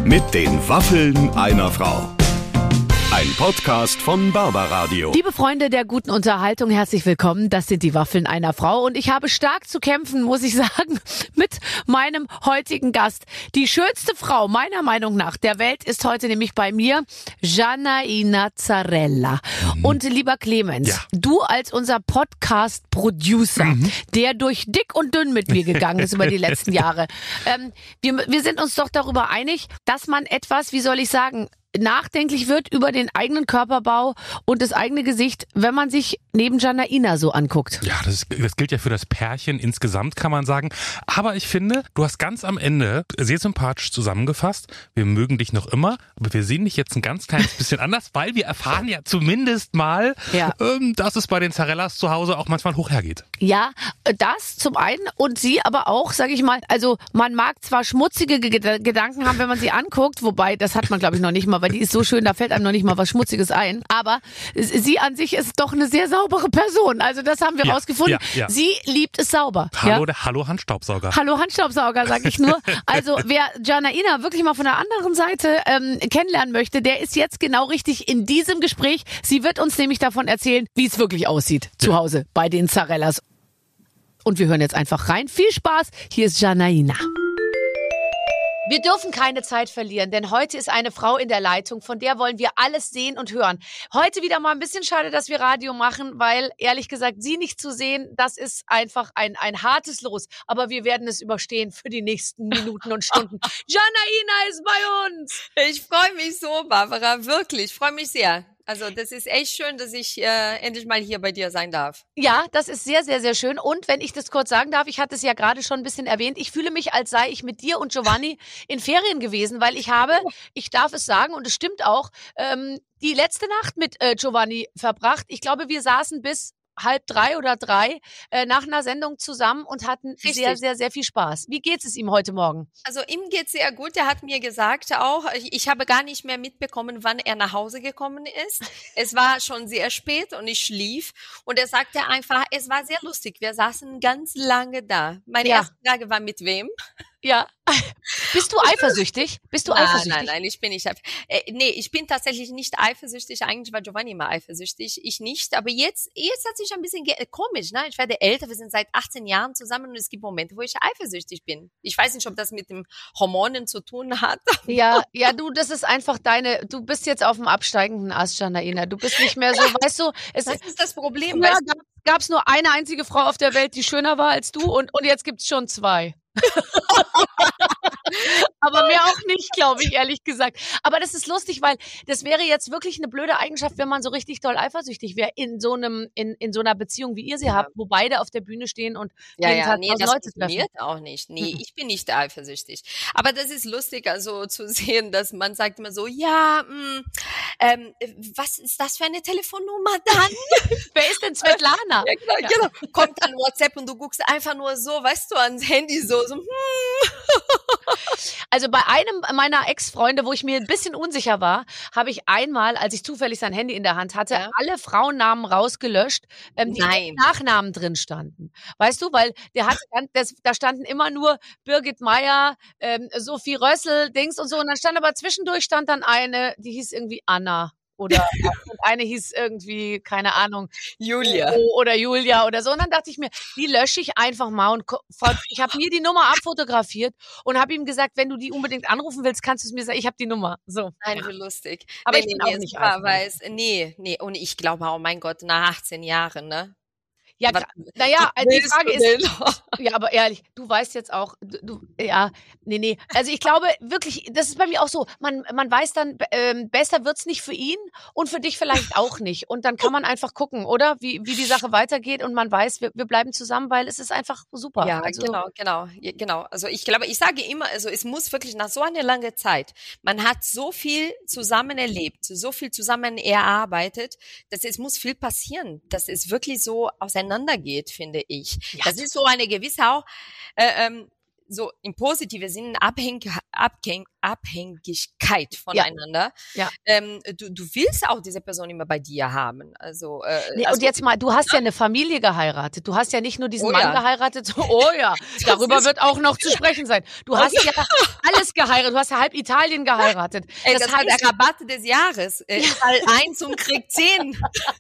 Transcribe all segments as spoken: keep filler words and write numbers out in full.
Mit den Waffeln einer Frau. Ein Podcast von Barbaradio. Liebe Freunde der guten Unterhaltung, herzlich willkommen. Das sind die Waffeln einer Frau. Und ich habe stark zu kämpfen, muss ich sagen, mit meinem heutigen Gast. Die schönste Frau meiner Meinung nach der Welt ist heute nämlich bei mir Janaina Zarrella. Mhm. Und lieber Clemens, ja. du als unser Podcast-Producer, mhm. der durch dick und dünn mit mir gegangen ist über die letzten Jahre. Ähm, wir, wir sind uns doch darüber einig, dass man etwas, wie soll ich sagen, nachdenklich wird über den eigenen Körperbau und das eigene Gesicht, wenn man sich neben Janaina so anguckt. Ja, das, ist, das gilt ja für das Pärchen insgesamt, kann man sagen. Aber ich finde, du hast ganz am Ende sehr sympathisch zusammengefasst. Wir mögen dich noch immer, aber wir sehen dich jetzt ein ganz kleines bisschen anders, weil wir erfahren ja zumindest mal, ja. ähm, dass es bei den Zarrellas zu Hause auch manchmal hoch hergeht. Ja, das zum einen und sie aber auch, sage ich mal, also man mag zwar schmutzige G- Gedanken haben, wenn man sie anguckt, wobei das hat man glaube ich noch nicht mal, weil die ist so schön, da fällt einem noch nicht mal was Schmutziges ein. Aber sie an sich ist doch eine sehr saubere Person. Also das haben wir ja, rausgefunden. Ja, ja. Sie liebt es sauber. Hallo, ja? der Hallo Handstaubsauger. Hallo Handstaubsauger, sag ich nur. Also wer Janaina wirklich mal von der anderen Seite ähm, kennenlernen möchte, der ist jetzt genau richtig in diesem Gespräch. Sie wird uns nämlich davon erzählen, wie es wirklich aussieht ja. zu Hause bei den Zarrellas. Und wir hören jetzt einfach rein. Viel Spaß. Hier ist Janaina. Wir dürfen keine Zeit verlieren, denn heute ist eine Frau in der Leitung, von der wollen wir alles sehen und hören. Heute wieder mal ein bisschen schade, dass wir Radio machen, weil ehrlich gesagt, sie nicht zu sehen, das ist einfach ein, ein hartes Los. Aber wir werden es überstehen für die nächsten Minuten und Stunden. Janaina ist bei uns! Ich freue mich so, Barbara, wirklich, ich freue mich sehr. Also das ist echt schön, dass ich äh, endlich mal hier bei dir sein darf. Ja, das ist sehr, sehr, sehr schön. Und wenn ich das kurz sagen darf, ich hatte es ja gerade schon ein bisschen erwähnt, ich fühle mich, als sei ich mit dir und Giovanni in Ferien gewesen, weil ich habe, ich darf es sagen und es stimmt auch, ähm, die letzte Nacht mit äh, Giovanni verbracht. Ich glaube, wir saßen bis halb drei oder drei äh, nach einer Sendung zusammen und hatten Richtig. sehr, sehr, sehr viel Spaß. Wie geht es ihm heute Morgen? Also ihm geht's sehr gut. Er hat mir gesagt auch, ich, ich habe gar nicht mehr mitbekommen, wann er nach Hause gekommen ist. Es war schon sehr spät und ich schlief. Und er sagte einfach, es war sehr lustig. Wir saßen ganz lange da. Meine ja. erste Frage war, mit wem? Ja. Bist du eifersüchtig? Bist du nein, eifersüchtig? Nein, nein, ich bin nicht eifersüchtig. Äh, nee, ich bin tatsächlich nicht eifersüchtig. Eigentlich war Giovanni immer eifersüchtig. Ich nicht. Aber jetzt, jetzt hat sich ein bisschen ge- komisch, ne? Ich werde älter. Wir sind seit achtzehn Jahren zusammen und es gibt Momente, wo ich eifersüchtig bin. Ich weiß nicht, ob das mit den Hormonen zu tun hat. Ja, ja, du, das ist einfach deine, du bist jetzt auf dem absteigenden Ast, Janaina. Du bist nicht mehr so, weißt du, es das ist das Problem. Ja, weißt du? Gab es nur eine einzige Frau auf der Welt, die schöner war als du und, und jetzt gibt's schon zwei. Aber mehr auch nicht, glaube ich, ehrlich gesagt. Aber das ist lustig, weil das wäre jetzt wirklich eine blöde Eigenschaft, wenn man so richtig doll eifersüchtig wäre in so einem, in, in so einer Beziehung, wie ihr sie ja. habt, wo beide auf der Bühne stehen und ja, jeden ja, Tag nee, das Leute funktioniert treffen. auch nicht. Nee, ich bin nicht eifersüchtig. Aber das ist lustig, also zu sehen, dass man sagt immer so, ja, mh, ähm, was ist das für eine Telefonnummer dann? Wer ist denn Svetlana? Ja, genau, ja. genau. Kommt dann WhatsApp und du guckst einfach nur so, weißt du, ans Handy so, so hm. Also bei einem meiner Ex-Freunde, wo ich mir ein bisschen unsicher war, habe ich einmal, als ich zufällig sein Handy in der Hand hatte, ja. alle Frauennamen rausgelöscht, ähm, die Nein. Nachnamen drin standen. Weißt du, weil der hatte, das, da standen immer nur Birgit Meyer, ähm, Sophie Rössel, Dings und so. Und dann stand aber zwischendurch stand dann eine, die hieß irgendwie Anna. Oder eine hieß irgendwie, keine Ahnung, Julia oder Julia oder so. Und dann dachte ich mir, die lösche ich einfach mal. Und ich habe mir die Nummer abfotografiert und habe ihm gesagt, wenn du die unbedingt anrufen willst, kannst du es mir sagen. Ich habe die Nummer. So. Nein, wie lustig. Aber nee, ich bin nee, auch nicht war, weiß, Nee, nee. Und ich glaube, oh mein Gott, nach achtzehn Jahren, ne? Ja, naja, die Frage ist, ja, aber ehrlich, du weißt jetzt auch, du, du, ja, nee, nee, also ich glaube wirklich, das ist bei mir auch so, man, man weiß dann, ähm, besser wird's nicht für ihn und für dich vielleicht auch nicht und dann kann man einfach gucken, oder, wie, wie die Sache weitergeht und man weiß, wir, wir bleiben zusammen, weil es ist einfach super. Ja, also, genau, genau, genau, also ich glaube, ich sage immer, also es muss wirklich nach so einer langen Zeit, man hat so viel zusammen erlebt, so viel zusammen erarbeitet, dass es muss viel passieren, dass es wirklich so auseinander geht, finde ich. Ja. Das ist so eine gewisse auch, äh, ähm, so im positiven Sinn Abhäng Abhäng Abhängigkeit voneinander. Ja. Ja. Ähm, du, du willst auch diese Person immer bei dir haben. Also, äh, Nee, also und jetzt mal, du hast ja eine Familie geheiratet. Du hast ja nicht nur diesen Oh Mann ja. geheiratet. So, oh ja, darüber ist- wird auch noch zu sprechen sein. Du hast ja alles geheiratet. Du hast ja halb Italien geheiratet. Ey, das, das war heißt, der Rabatt des Jahres. Äh, Teil eins und Krieg zehn.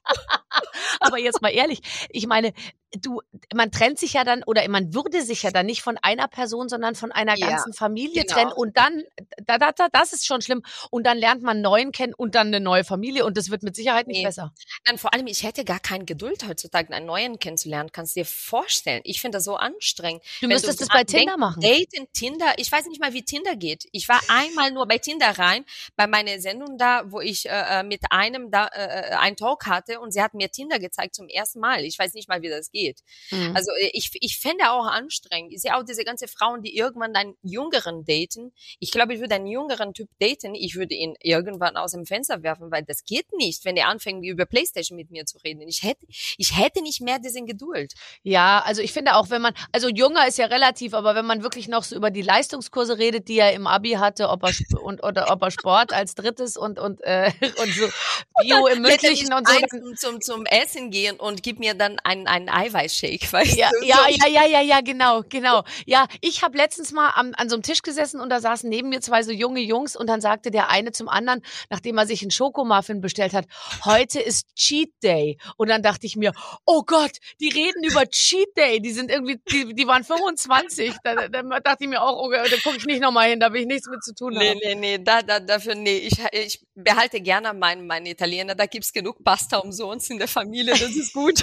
aber jetzt mal ehrlich, ich meine, du, man trennt sich ja dann oder man würde sich ja dann nicht von einer Person, sondern von einer Ja, ganzen Familie genau. trennen und dann, da, da, da, das ist schon schlimm und dann lernt man einen neuen kennen und dann eine neue Familie und das wird mit Sicherheit nicht Nee. besser. Dann vor allem, ich hätte gar keine Geduld heutzutage, einen neuen kennenzulernen. Kannst du dir vorstellen? Ich finde das so anstrengend. Du Wenn müsstest das dran bei Tinder denkst, machen. Daten, Tinder, ich weiß nicht mal, wie Tinder geht. Ich war einmal nur bei Tinder rein, bei meiner Sendung da, wo ich äh, mit einem da äh, einen Talk hatte und sie hat mir Tinder gezeigt zum ersten Mal. Ich weiß nicht mal, wie das geht. Mhm. Also äh, ich, ich fände auch anstrengend. Ich sehe auch diese ganzen Frauen, die irgendwann einen Jüngeren daten. Ich glaube, ich würde einen jüngeren Typ daten. Ich würde ihn irgendwann aus dem Fenster werfen, weil das geht nicht, wenn er anfängt, über Playstation mit mir zu reden. Ich hätte, ich hätte nicht mehr diese Geduld. Ja, also ich finde auch, wenn man, also jünger ist ja relativ, aber wenn man wirklich noch so über die Leistungskurse redet, die er im Abi hatte, ob er Sp- und oder ob er Sport als drittes und und äh, und so Bio im mündlichen und so. Ein zum, zum, zum Essen gehen und gib mir dann einen, einen Eiweißshake, weißt Ja, du? ja, ja, ja, ja, ja, genau, genau. Ja, ich habe letztens mal am, an so einem Tisch gesessen und da saßen neben mir zwei so junge Jungs und dann sagte der eine zum anderen, nachdem er sich einen Schokomuffin bestellt hat, heute ist Cheat Day. Und dann dachte ich mir, oh Gott, die reden über Cheat Day. Die sind irgendwie, die, die waren fünfundzwanzig. Da, da dachte ich mir auch, oh, da gucke ich nicht nochmal hin, da will ich nichts mit zu tun Nee, haben. nee, nee, da, da, dafür, nee, ich, ich behalte gerne meinen, meinen Italiener, da gibt's genug Pasta umsonst in der Familie, das ist gut.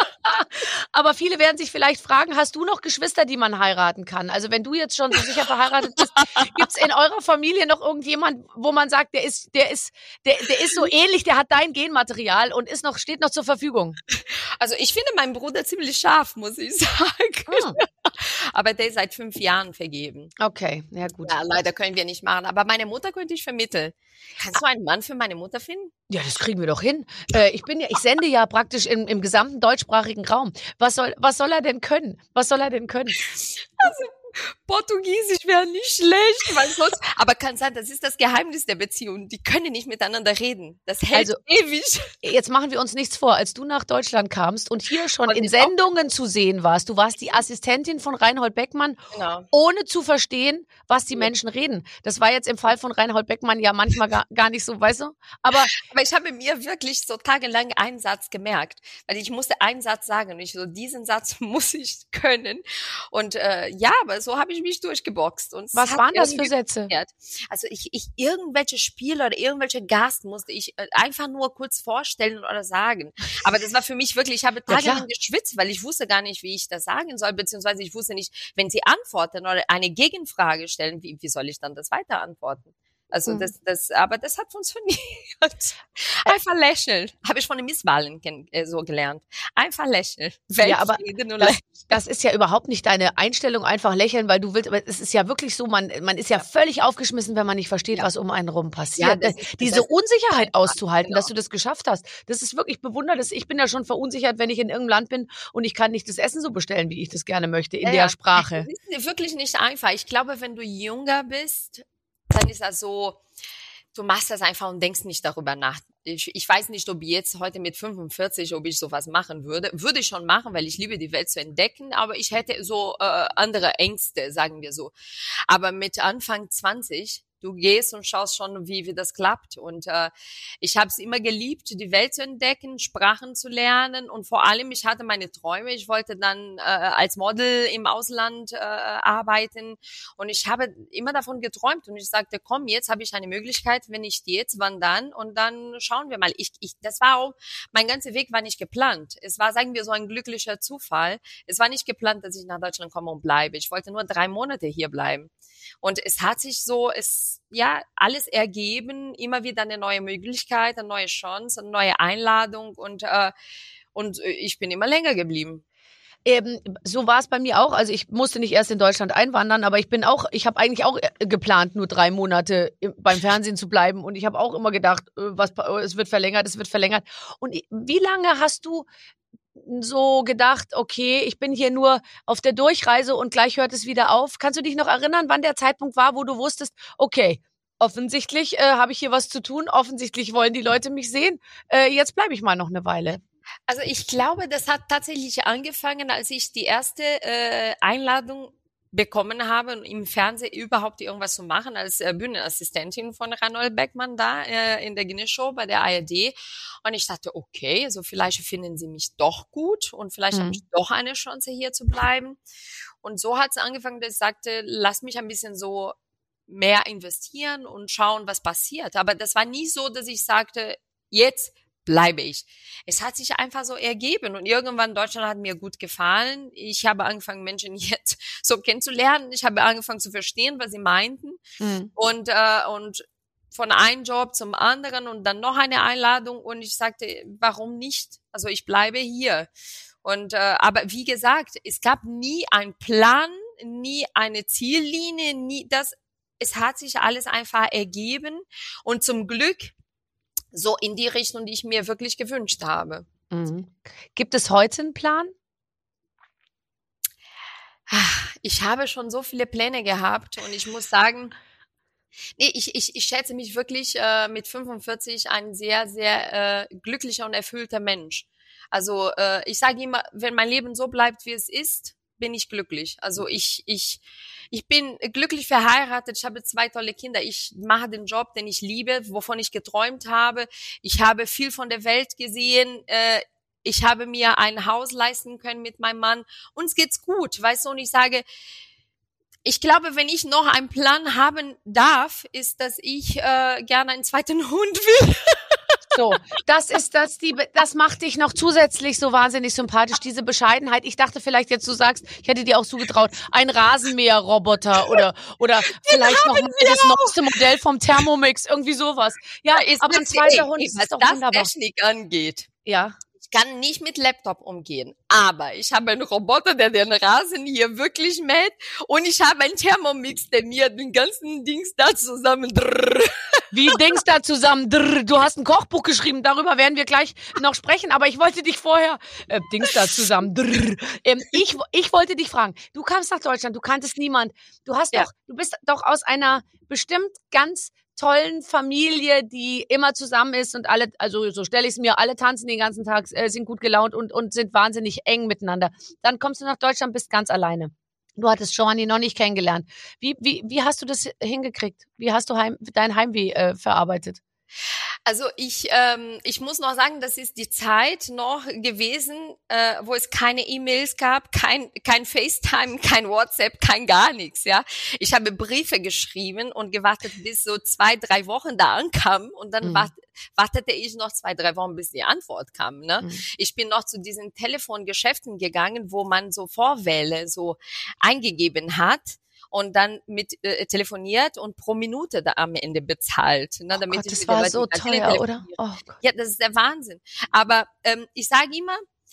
Aber viele werden sich vielleicht fragen, hast du noch Geschwister, die man heiraten kann? Also wenn du jetzt schon so sicher verheiratet bist, gibt's in eurer Familie noch irgendjemand, wo man sagt, der ist, der ist, der, der ist so ähnlich, der hat dein Genmaterial und ist noch, steht noch zur Verfügung? Also ich finde meinen Bruder ziemlich scharf, muss ich sagen. Hm. Aber der ist seit fünf Jahren vergeben. Okay, ja gut. Ja, leider können wir nicht machen. Aber meine Mutter könnte ich vermitteln. Kannst du einen Mann für meine Mutter finden? Ja, das kriegen wir doch hin. Äh, ich bin ja, ich sende ja praktisch im, im gesamten deutschsprachigen Raum. Was soll, was soll er denn können? Was soll er denn können? Portugiesisch wäre nicht schlecht, weil sonst, aber kann sein, das ist das Geheimnis der Beziehung. Die können nicht miteinander reden. Das hält Also, ewig. Jetzt machen wir uns nichts vor. Als du nach Deutschland kamst und hier schon Und in ich auch. Sendungen zu sehen warst, du warst die Assistentin von Reinhold Beckmann, Genau. ohne zu verstehen, was die Menschen reden. Das war jetzt im Fall von Reinhold Beckmann ja manchmal gar, gar nicht so, weißt du? Aber Aber ich habe mir wirklich so tagelang einen Satz gemerkt, weil ich musste einen Satz sagen und ich so, diesen Satz muss ich können. Und äh, ja, aber so habe ich mich durchgeboxt. Und es was hat waren das für irgendwie Sätze? funktioniert. Also ich, ich irgendwelche Spiele oder irgendwelche Gast musste ich äh, einfach nur kurz vorstellen oder sagen. Aber das war für mich wirklich, ich habe Ja, tagelang klar. geschwitzt, weil ich wusste gar nicht, wie ich das sagen soll, beziehungsweise ich wusste nicht, wenn sie antworten oder eine Gegenfrage stellen, wie, wie soll ich dann das weiter antworten? Also Mhm. das, das, aber das hat funktioniert. Einfach lächeln. Habe ich von den Misswahlen kenn- äh, so gelernt. Einfach lächeln. Ja, aber Weltfrieden und das, lächeln. das ist ja überhaupt nicht deine Einstellung, einfach lächeln, weil du willst, aber es ist ja wirklich so, man, man ist ja völlig aufgeschmissen, wenn man nicht versteht, Ja. was um einen rum Ja, passiert. das ist- Diese das ist Unsicherheit einfach, auszuhalten, genau. dass du das geschafft hast, das ist wirklich bewundert. Das, ich bin ja schon verunsichert, wenn ich in irgendeinem Land bin und ich kann nicht das Essen so bestellen, wie ich das gerne möchte, in Ja, der ja. Sprache. Das ist wirklich nicht einfach. Ich glaube, wenn du jünger bist, dann ist das so, du machst das einfach und denkst nicht darüber nach. Ich, ich weiß nicht, ob jetzt heute mit fünfundvierzig, ob ich sowas machen würde. Würde ich schon machen, weil ich liebe die Welt zu entdecken, aber ich hätte so äh, andere Ängste, sagen wir so. Aber mit Anfang zwanzig, du gehst und schaust schon, wie, wie das klappt. Und äh, ich habe es immer geliebt, die Welt zu entdecken, Sprachen zu lernen. Und vor allem, ich hatte meine Träume. Ich wollte dann äh, als Model im Ausland äh, arbeiten. Und ich habe immer davon geträumt. Und ich sagte, komm, jetzt habe ich eine Möglichkeit. Wenn nicht jetzt, wann dann? Und dann schauen wir mal. Ich, ich, das war auch, mein ganzer Weg war nicht geplant. Es war, sagen wir, so ein glücklicher Zufall. Es war nicht geplant, dass ich nach Deutschland komme und bleibe. Ich wollte nur drei Monate hier bleiben. Und es hat sich so, es, ja, alles ergeben, immer wieder eine neue Möglichkeit, eine neue Chance, eine neue Einladung und, äh, und ich bin immer länger geblieben. Ähm, so war es bei mir auch. Also ich musste nicht erst in Deutschland einwandern, aber ich bin auch, ich habe eigentlich auch äh, geplant, nur drei Monate im, beim Fernsehen zu bleiben. Und ich habe auch immer gedacht, äh, was, äh, es wird verlängert, es wird verlängert. Und i- wie lange hast du so gedacht, okay, ich bin hier nur auf der Durchreise und gleich hört es wieder auf? Kannst du dich noch erinnern, wann der Zeitpunkt war, wo du wusstest, okay, offensichtlich äh, habe ich hier was zu tun, offensichtlich wollen die Leute mich sehen, äh, jetzt bleibe ich mal noch eine Weile. Also ich glaube, das hat tatsächlich angefangen, als ich die erste äh, Einladung bekommen habe, im Fernsehen überhaupt irgendwas zu machen, als äh, Bühnenassistentin von Ranold Beckmann da äh, in der Guinness-Show bei der A R D. Und ich dachte, okay, also vielleicht finden sie mich doch gut und vielleicht mhm. habe ich doch eine Chance, hier zu bleiben. Und so hat es angefangen, dass ich sagte, lass mich ein bisschen so mehr investieren und schauen, was passiert. Aber das war nie so, dass ich sagte, jetzt bleibe ich. Es hat sich einfach so ergeben und irgendwann Deutschland hat mir gut gefallen. Ich habe angefangen, Menschen jetzt so kennenzulernen. Ich habe angefangen zu verstehen, was sie meinten mhm. und äh, und von einem Job zum anderen und dann noch eine Einladung und ich sagte, warum nicht? Also ich bleibe hier. Und äh, aber wie gesagt, es gab nie einen Plan, nie eine Ziellinie, nie das. Es hat sich alles einfach ergeben und zum Glück so in die Richtung, die ich mir wirklich gewünscht habe. Mhm. Gibt es heute einen Plan? Ich habe schon so viele Pläne gehabt und ich muss sagen, nee, ich, ich, ich schätze mich wirklich äh, mit fünfundvierzig ein sehr, sehr äh, glücklicher und erfüllter Mensch. Also äh, ich sage immer, wenn mein Leben so bleibt, wie es ist, bin ich glücklich. Also ich ich ich bin glücklich verheiratet. Ich habe zwei tolle Kinder. Ich mache den Job, den ich liebe, wovon ich geträumt habe. Ich habe viel von der Welt gesehen. Äh, ich habe mir ein Haus leisten können mit meinem Mann. Uns geht's gut, weißt du? Und ich sage, ich glaube, wenn ich noch einen Plan haben darf, ist, dass ich äh, gerne einen zweiten Hund will. So, das ist das, die, das macht dich noch zusätzlich so wahnsinnig sympathisch, diese Bescheidenheit. Ich dachte vielleicht jetzt, du sagst, ich hätte dir auch zugetraut, ein Rasenmäherroboter oder, oder vielleicht noch mal das neueste Modell vom Thermomix, irgendwie sowas. Ja, ja ist aber ein zweiter Hund ist was doch das wunderbar. Technik angeht. Ja. Ich kann nicht mit Laptop umgehen, aber ich habe einen Roboter, der den Rasen hier wirklich mäht und ich habe einen Thermomix, der mir den ganzen Dings da zusammen drrr. Wie Dings da zusammen drrr. Du hast ein Kochbuch geschrieben, darüber werden wir gleich noch sprechen, aber ich wollte dich vorher äh, Dings da zusammen drrr. Ähm, ich, ich wollte dich fragen, du kamst nach Deutschland, du kanntest niemand, du hast Ja. doch, du bist doch aus einer bestimmt ganz tollen Familie, die immer zusammen ist und alle, also so stelle ich es mir, alle tanzen den ganzen Tag, äh, sind gut gelaunt und, und sind wahnsinnig eng miteinander. Dann kommst du nach Deutschland, bist ganz alleine. Du hattest Giovanni noch nicht kennengelernt. Wie, wie, wie hast du das hingekriegt? Wie hast du heim, dein Heimweh äh, verarbeitet? Also ich, ähm, ich muss noch sagen, das ist die Zeit noch gewesen, äh, wo es keine E-Mails gab, kein, kein FaceTime, kein WhatsApp, kein gar nichts, ja. Ich habe Briefe geschrieben und gewartet, bis so zwei, drei Wochen da ankam und dann mhm. wart, wartete ich noch zwei, drei Wochen, bis die Antwort kam, ne. Mhm. Ich bin noch zu diesen Telefongeschäften gegangen, wo man so Vorwähle so eingegeben hat. Und dann mit äh, telefoniert und pro Minute da am Ende bezahlt. Ne, oh damit Gott, ich das mit war den so Leuten teuer, oder? Oh Gott. Ja, das ist der Wahnsinn. Aber ähm, ich sage immer,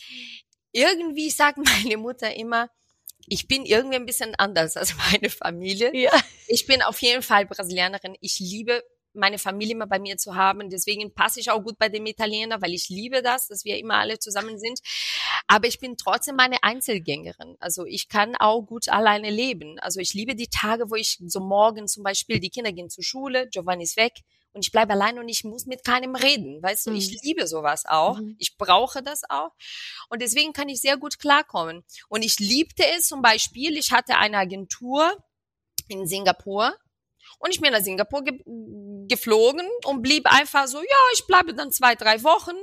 irgendwie sagt meine Mutter immer, ich bin irgendwie ein bisschen anders als meine Familie. Ja. Ich bin auf jeden Fall Brasilianerin. Ich liebe meine Familie immer bei mir zu haben. Deswegen passe ich auch gut bei dem Italiener, weil ich liebe das, dass wir immer alle zusammen sind. Aber ich bin trotzdem eine Einzelgängerin. Also ich kann auch gut alleine leben. Also ich liebe die Tage, wo ich so morgen zum Beispiel, die Kinder gehen zur Schule, Giovanni ist weg und ich bleibe allein und ich muss mit keinem reden. Weißt du, mhm. ich liebe sowas auch. Mhm. Ich brauche das auch. Und deswegen kann ich sehr gut klarkommen. Und ich liebte es zum Beispiel, ich hatte eine Agentur in Singapur. Und ich bin nach Singapur ge- geflogen und blieb einfach so, ja, ich bleibe dann zwei, drei Wochen.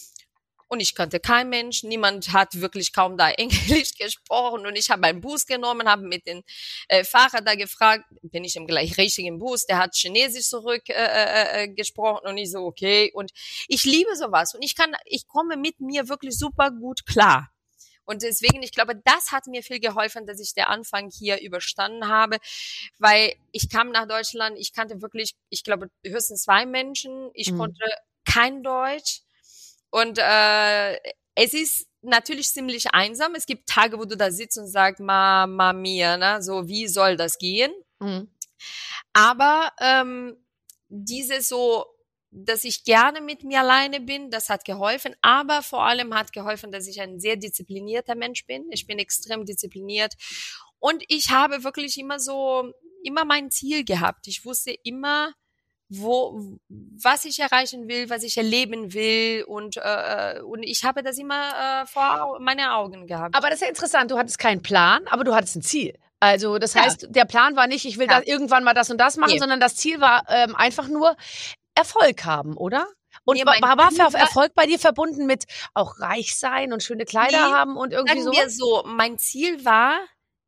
Und ich kannte keinen Mensch, niemand hat wirklich kaum da Englisch gesprochen. Und ich habe einen Bus genommen, habe mit dem äh, Fahrer da gefragt, bin ich im gleich richtigen Bus, der hat Chinesisch zurück äh, äh, gesprochen und ich so, okay. Und ich liebe sowas und ich kann, ich komme mit mir wirklich super gut klar. Und deswegen, ich glaube, das hat mir viel geholfen, dass ich den Anfang hier überstanden habe, weil ich kam nach Deutschland, ich kannte wirklich, ich glaube, höchstens zwei Menschen, ich mhm. konnte kein Deutsch und äh, es ist natürlich ziemlich einsam. Es gibt Tage, wo du da sitzt und sagst, Mama mia, ne? So, wie soll das gehen? Mhm. Aber ähm, diese so dass ich gerne mit mir alleine bin. Das hat geholfen. Aber vor allem hat geholfen, dass ich ein sehr disziplinierter Mensch bin. Ich bin extrem diszipliniert. Und ich habe wirklich immer so, immer mein Ziel gehabt. Ich wusste immer, wo, was ich erreichen will, was ich erleben will. Und, äh, und ich habe das immer äh, vor meine Augen gehabt. Aber das ist ja interessant. Du hattest keinen Plan, aber du hattest ein Ziel. Also das Ja. heißt, der Plan war nicht, ich will Ja. da irgendwann mal das und das machen, Nee. sondern das Ziel war ähm, einfach nur Erfolg haben, oder? Und Nee, war, mein war Ziel Ver- war- Erfolg bei dir verbunden mit auch reich sein und schöne Kleider Nee, haben und irgendwie Sagen so? wir so, mein Ziel war,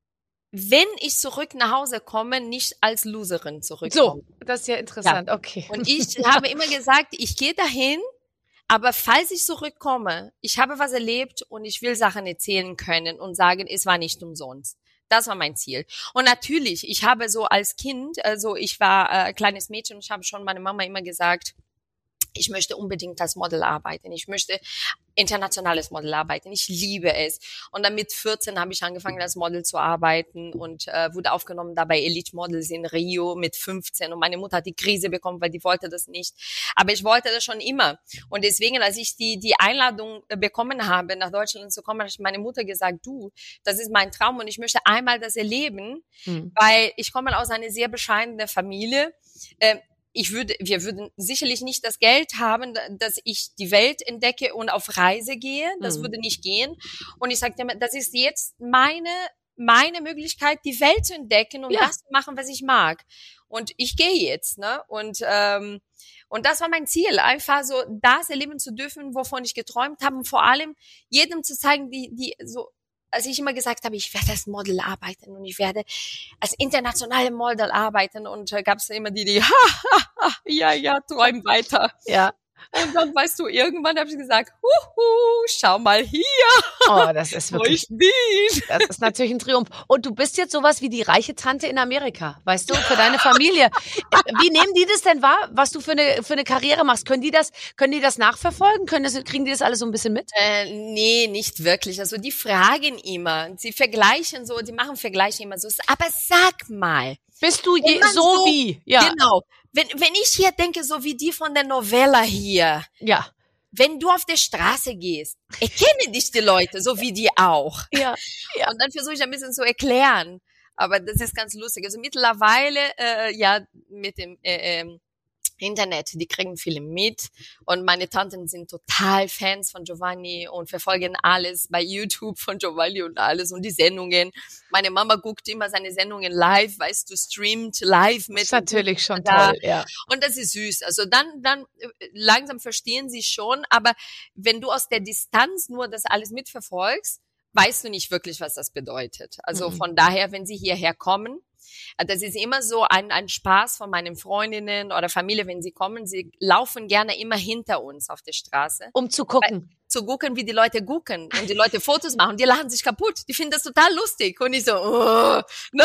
wenn ich zurück nach Hause komme, nicht als Loserin So, zurückkommen. das ist ja interessant, okay. Und ich habe immer gesagt, ich gehe dahin, aber falls ich zurückkomme, ich habe was erlebt und ich will Sachen erzählen können und sagen, es war nicht umsonst. Das war mein Ziel. Und natürlich, ich habe so als Kind, also ich war äh, kleines Mädchen und ich habe schon meine Mama immer gesagt, ich möchte unbedingt als Model arbeiten. Ich möchte internationales Model arbeiten. Ich liebe es. Und dann mit vierzehn habe ich angefangen, als Model zu arbeiten und äh, wurde aufgenommen da bei Elite Models in Rio mit fünfzehn. Und meine Mutter hat die Krise bekommen, weil die wollte das nicht. Aber ich wollte das schon immer. Und deswegen, als ich die die Einladung bekommen habe, nach Deutschland zu kommen, habe ich meine Mutter gesagt, du, das ist mein Traum und ich möchte einmal das erleben, Hm. weil ich komme aus einer sehr bescheidenen Familie. Ähm, Ich würde, wir würden sicherlich nicht das Geld haben, dass ich die Welt entdecke und auf Reise gehe. Das Mhm. würde nicht gehen. Und ich sagte immer, das ist jetzt meine, meine Möglichkeit, die Welt zu entdecken und Ja. das zu machen, was ich mag. Und ich gehe jetzt, ne? Und, ähm, und das war mein Ziel, einfach so das erleben zu dürfen, wovon ich geträumt habe und vor allem jedem zu zeigen, die, die so, als ich immer gesagt habe, ich werde als Model arbeiten und ich werde als internationale Model arbeiten und äh, gab es immer die, die, ha, ha, ha, ja, ja, träum weiter. Ja. Und dann, weißt du, irgendwann habe ich gesagt, huhu, schau mal hier, Oh, das ist wo wirklich, ich bin. das ist natürlich ein Triumph. Und du bist jetzt sowas wie die reiche Tante in Amerika, weißt du, für deine Familie. Äh, Wie nehmen die das denn wahr, was du für eine, für eine Karriere machst? Können die das, können die das nachverfolgen? Können das, kriegen die das alles so ein bisschen mit? Äh, nee, nicht wirklich. Also die fragen immer, sie vergleichen so, die machen Vergleiche immer so. Aber sag mal, Bist du je, Wenn man so, so- wie? Ja, genau, wenn, wenn ich hier denke, so wie die von der Novella hier, ja, wenn du auf der Straße gehst, erkennen dich die Leute, so wie die auch. ja. Ja. Und dann versuche ich ein bisschen zu erklären. Aber das ist ganz lustig. Also mittlerweile, äh, ja, mit dem äh, ähm, Internet, die kriegen viele mit. Und meine Tanten sind total Fans von Giovanni und verfolgen alles bei YouTube von Giovanni und alles und die Sendungen. Meine Mama guckt immer seine Sendungen live, weißt du, streamt live mit. Ist natürlich schon da. toll, ja. Und das ist süß. Also dann, dann äh, langsam verstehen sie schon, aber wenn du aus der Distanz nur das alles mitverfolgst, weißt du nicht wirklich, was das bedeutet. Also Mhm. von daher, wenn sie hierher kommen, äh, das ist immer so ein, ein Spaß von meinen Freundinnen oder Familie, wenn sie kommen, sie laufen gerne immer hinter uns auf der Straße, Um zu gucken. zu gucken, wie die Leute gucken und die Leute Fotos machen. Die lachen sich kaputt. Die finden das total lustig. Und ich so, oh, ne?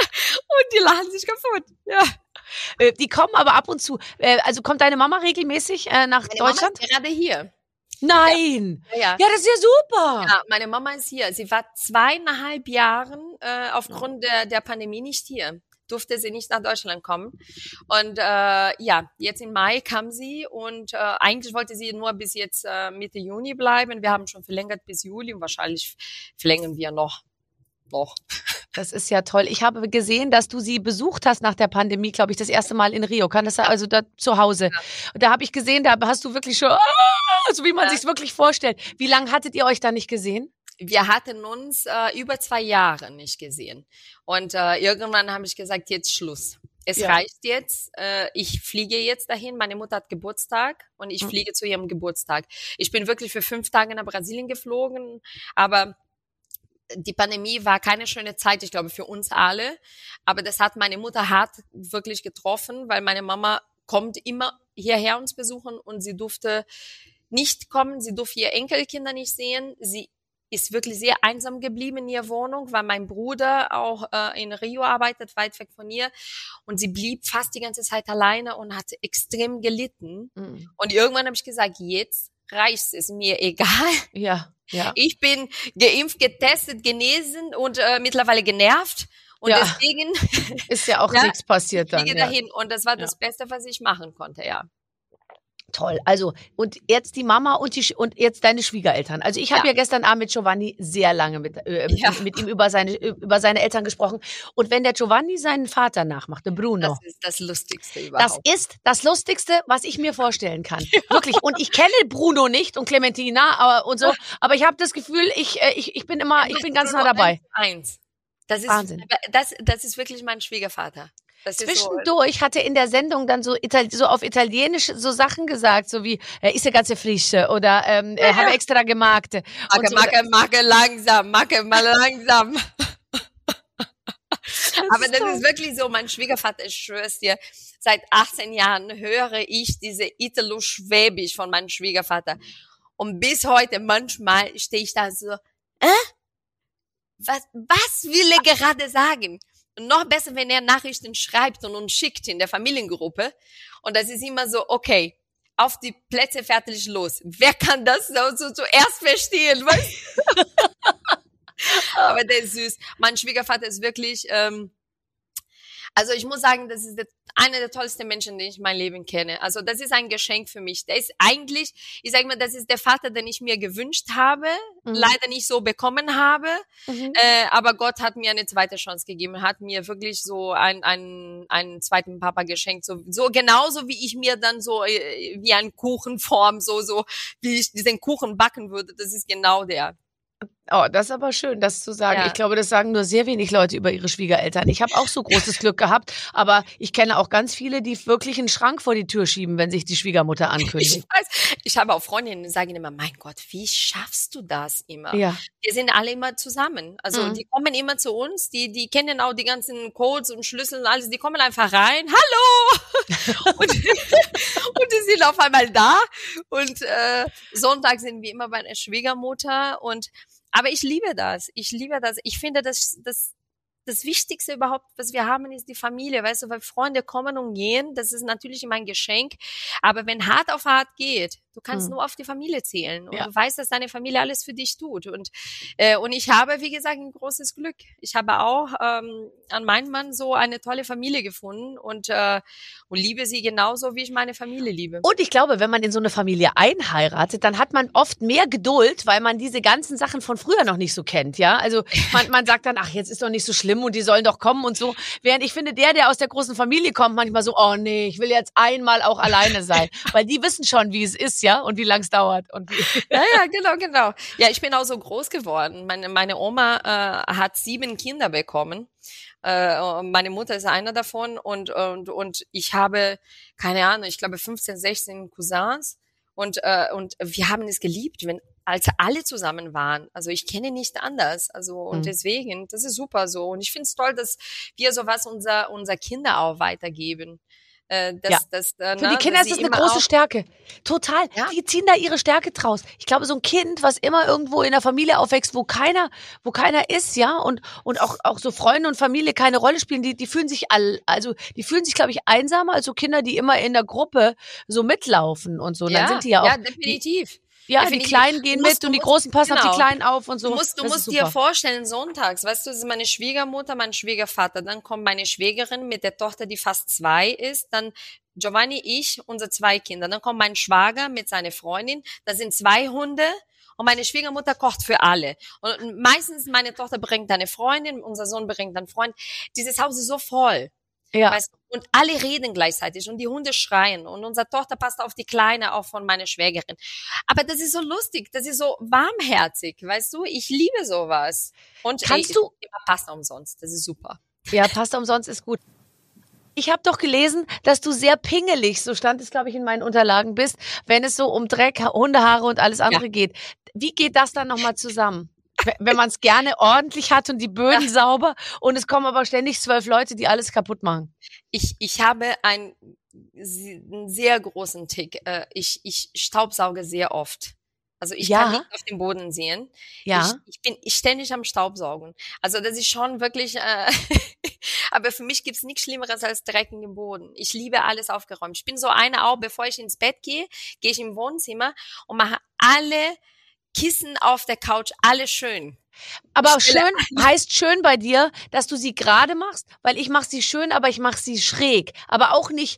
Und die lachen sich kaputt. Ja. Äh, Die kommen aber ab und zu. Äh, Also kommt deine Mama regelmäßig äh, nach Meine Deutschland? Mama ist gerade hier. Nein. Ja, ja. Ja, das ist ja super. Ja, meine Mama ist hier. Sie war zweieinhalb Jahren äh, aufgrund der, der Pandemie nicht hier. Durfte sie nicht nach Deutschland kommen. Und äh, ja, jetzt im Mai kam sie und äh, eigentlich wollte sie nur bis jetzt äh, Mitte Juni bleiben. Wir haben schon verlängert bis Juli und wahrscheinlich verlängern wir noch. noch. Das ist ja toll. Ich habe gesehen, dass du sie besucht hast nach der Pandemie, glaube ich, das erste Mal in Rio. Kann das sein? Also da zu Hause. Und da habe ich gesehen, da hast du wirklich schon, ah, so wie man Ja. sich's wirklich vorstellt. Wie lange hattet ihr euch da nicht gesehen? Wir hatten uns äh, über zwei Jahre nicht gesehen. Und äh, irgendwann habe ich gesagt, jetzt Schluss. Es Ja. reicht jetzt. Äh, ich fliege jetzt dahin. Meine Mutter hat Geburtstag und ich Mhm. fliege zu ihrem Geburtstag. Ich bin wirklich für fünf Tage nach Brasilien geflogen, aber die Pandemie war keine schöne Zeit, ich glaube, für uns alle. Aber das hat meine Mutter hart wirklich getroffen, weil meine Mama kommt immer hierher uns besuchen und sie durfte nicht kommen. Sie durfte ihre Enkelkinder nicht sehen. Sie ist wirklich sehr einsam geblieben in ihrer Wohnung, weil mein Bruder auch äh, in Rio arbeitet, weit weg von ihr. Und sie blieb fast die ganze Zeit alleine und hat extrem gelitten. Mhm. Und irgendwann habe ich gesagt, jetzt reicht es mir egal. Ja, ja. Ich bin geimpft, getestet, genesen und äh, mittlerweile genervt. Und Ja. deswegen Ist ja auch Ja, nichts passiert dann. fliege Ja. dahin. Und das war das Ja. Beste, was ich machen konnte, ja. Toll. Also, und jetzt die Mama und die und jetzt deine Schwiegereltern. Also ich habe ja. ja gestern Abend mit Giovanni sehr lange mit, äh, ja. mit ihm über seine, über seine Eltern gesprochen. Und wenn der Giovanni seinen Vater nachmacht, der Bruno. Das ist das Lustigste überhaupt. Das ist das Lustigste, was ich mir vorstellen kann. Ja. Wirklich. Und ich kenne Bruno nicht und Clementina aber, und so. Aber ich habe das Gefühl, ich, äh, ich, ich bin immer, ich bin ganz nah dabei. Eins. Das ist, Wahnsinn. Das, das ist wirklich mein Schwiegervater. Das Zwischendurch so, hat er in der Sendung dann so, Itali- so auf Italienisch so Sachen gesagt, so wie, er ist ja ganz frische oder ähm, er ja. habe extra gemacht. Macke, so. Macke, Macke, langsam, Macke, mal langsam. Aber das toll. Ist wirklich so, mein Schwiegervater, ich schwör's dir, seit achtzehn Jahren höre ich diese Italo-Schwäbisch von meinem Schwiegervater. Und bis heute manchmal stehe ich da so, äh? Was, was will er gerade sagen? Und noch besser, wenn er Nachrichten schreibt und uns schickt in der Familiengruppe. Und das ist immer so, okay, auf die Plätze, fertig, los. Wer kann das so, so zuerst verstehen? Weißt? Aber der ist süß. Mein Schwiegervater ist wirklich, ähm, also ich muss sagen, das ist einer der tollsten Menschen, den ich in meinem Leben kenne. Also das ist ein Geschenk für mich. Der ist eigentlich, ich sage mal, das ist der Vater, den ich mir gewünscht habe, mhm. leider nicht so bekommen habe. Mhm. Äh, aber Gott hat mir eine zweite Chance gegeben, hat mir wirklich so einen, einen, einen zweiten Papa geschenkt. So, so genauso wie ich mir dann so äh, wie einen Kuchenform, so so wie ich diesen Kuchen backen würde. Das ist genau der. Oh, das ist aber schön, das zu sagen. Ja. Ich glaube, das sagen nur sehr wenig Leute über ihre Schwiegereltern. Ich habe auch so großes Glück gehabt, aber ich kenne auch ganz viele, die wirklich einen Schrank vor die Tür schieben, wenn sich die Schwiegermutter ankündigt. Ich weiß, ich habe auch Freundinnen, die sagen immer, mein Gott, wie schaffst du das immer? Ja. Wir sind alle immer zusammen. Also mhm. die kommen immer zu uns, die die kennen auch die ganzen Codes und Schlüssel und alles, die kommen einfach rein, hallo! und, und die sind auf einmal da. Und äh, Sonntag sind wir immer bei der Schwiegermutter und aber ich liebe das. Ich liebe das. Ich finde, das, das, das Wichtigste überhaupt, was wir haben, ist die Familie. Weißt du, weil Freunde kommen und gehen. Das ist natürlich immer ein Geschenk. Aber wenn hart auf hart geht, du kannst hm. nur auf die Familie zählen. Und ja. du weißt, dass deine Familie alles für dich tut. Und, äh, und ich habe, wie gesagt, ein großes Glück. Ich habe auch ähm, an meinem Mann so eine tolle Familie gefunden und, äh, und liebe sie genauso, wie ich meine Familie liebe. Und ich glaube, wenn man in so eine Familie einheiratet, dann hat man oft mehr Geduld, weil man diese ganzen Sachen von früher noch nicht so kennt. Ja, also man, man sagt dann, ach, jetzt ist doch nicht so schlimm und die sollen doch kommen und so. Während ich finde, der, der aus der großen Familie kommt, manchmal so, oh nee, ich will jetzt einmal auch alleine sein. Weil die wissen schon, wie es ist, ja, und wie lang es dauert. Und wie ja, ja, genau, genau. Ja, ich bin auch so groß geworden. Meine, meine Oma äh, hat sieben Kinder bekommen. Äh, meine Mutter ist einer davon und, und, und ich habe, keine Ahnung, ich glaube fünfzehn, sechzehn Cousins und, äh, und wir haben es geliebt, wenn als alle zusammen waren. Also ich kenne nicht anders. Also und mhm. deswegen, das ist super so. Und ich finde es toll, dass wir sowas unser unser Kinder auch weitergeben. Äh, dass, ja. dass, äh, Für die Kinder ist das eine große Stärke. Total. Ja? Die ziehen da ihre Stärke draus. Ich glaube, so ein Kind, was immer irgendwo in der Familie aufwächst, wo keiner, wo keiner ist, ja, und, und auch, auch so Freunde und Familie keine Rolle spielen, die, die fühlen sich all, also, die fühlen sich, glaube ich, einsamer als so Kinder, die immer in der Gruppe so mitlaufen und so. Und ja, dann sind die ja auch. Ja, definitiv. Die, Ja, die Kleinen gehen musst, mit und die Großen passen genau. auf die Kleinen auf und so. Du musst, du musst dir vorstellen, sonntags, weißt du, das ist meine Schwiegermutter, mein Schwiegervater, dann kommt meine Schwägerin mit der Tochter, die fast zwei ist, dann Giovanni, ich, unsere zwei Kinder, dann kommt mein Schwager mit seiner Freundin, da sind zwei Hunde und meine Schwiegermutter kocht für alle. Und meistens meine Tochter bringt eine Freundin, unser Sohn bringt einen Freund. Dieses Haus ist so voll. Ja. Weißt du? Und alle reden gleichzeitig und die Hunde schreien und unsere Tochter passt auf die Kleine, auch von meiner Schwägerin. Aber das ist so lustig, das ist so warmherzig, weißt du? Ich liebe sowas. Und kannst ey, du Pasta umsonst, das ist super. Ja, Pasta umsonst ist gut. Ich habe doch gelesen, dass du sehr pingelig, so stand es, glaube ich, in meinen Unterlagen bist, wenn es so um Dreck, Hundehaare und alles andere ja. geht. Wie geht das dann nochmal zusammen? Wenn man es gerne ordentlich hat und die Böden ja. sauber und es kommen aber ständig zwölf Leute, die alles kaputt machen. Ich, ich habe einen, einen sehr großen Tick. Ich, ich staubsauge sehr oft. Also ich ja. kann nicht auf den Boden sehen. Ja. Ich, ich bin ständig am Staubsaugen. Also das ist schon wirklich, äh, aber für mich gibt's nichts Schlimmeres als Dreck in den Boden. Ich liebe alles aufgeräumt. Ich bin so eine auch, bevor ich ins Bett gehe, gehe ich im Wohnzimmer und mache alle Kissen auf der Couch, alles schön. Aber schön heißt schön bei dir, dass du sie gerade machst, weil ich mache sie schön, aber ich mache sie schräg. Aber auch nicht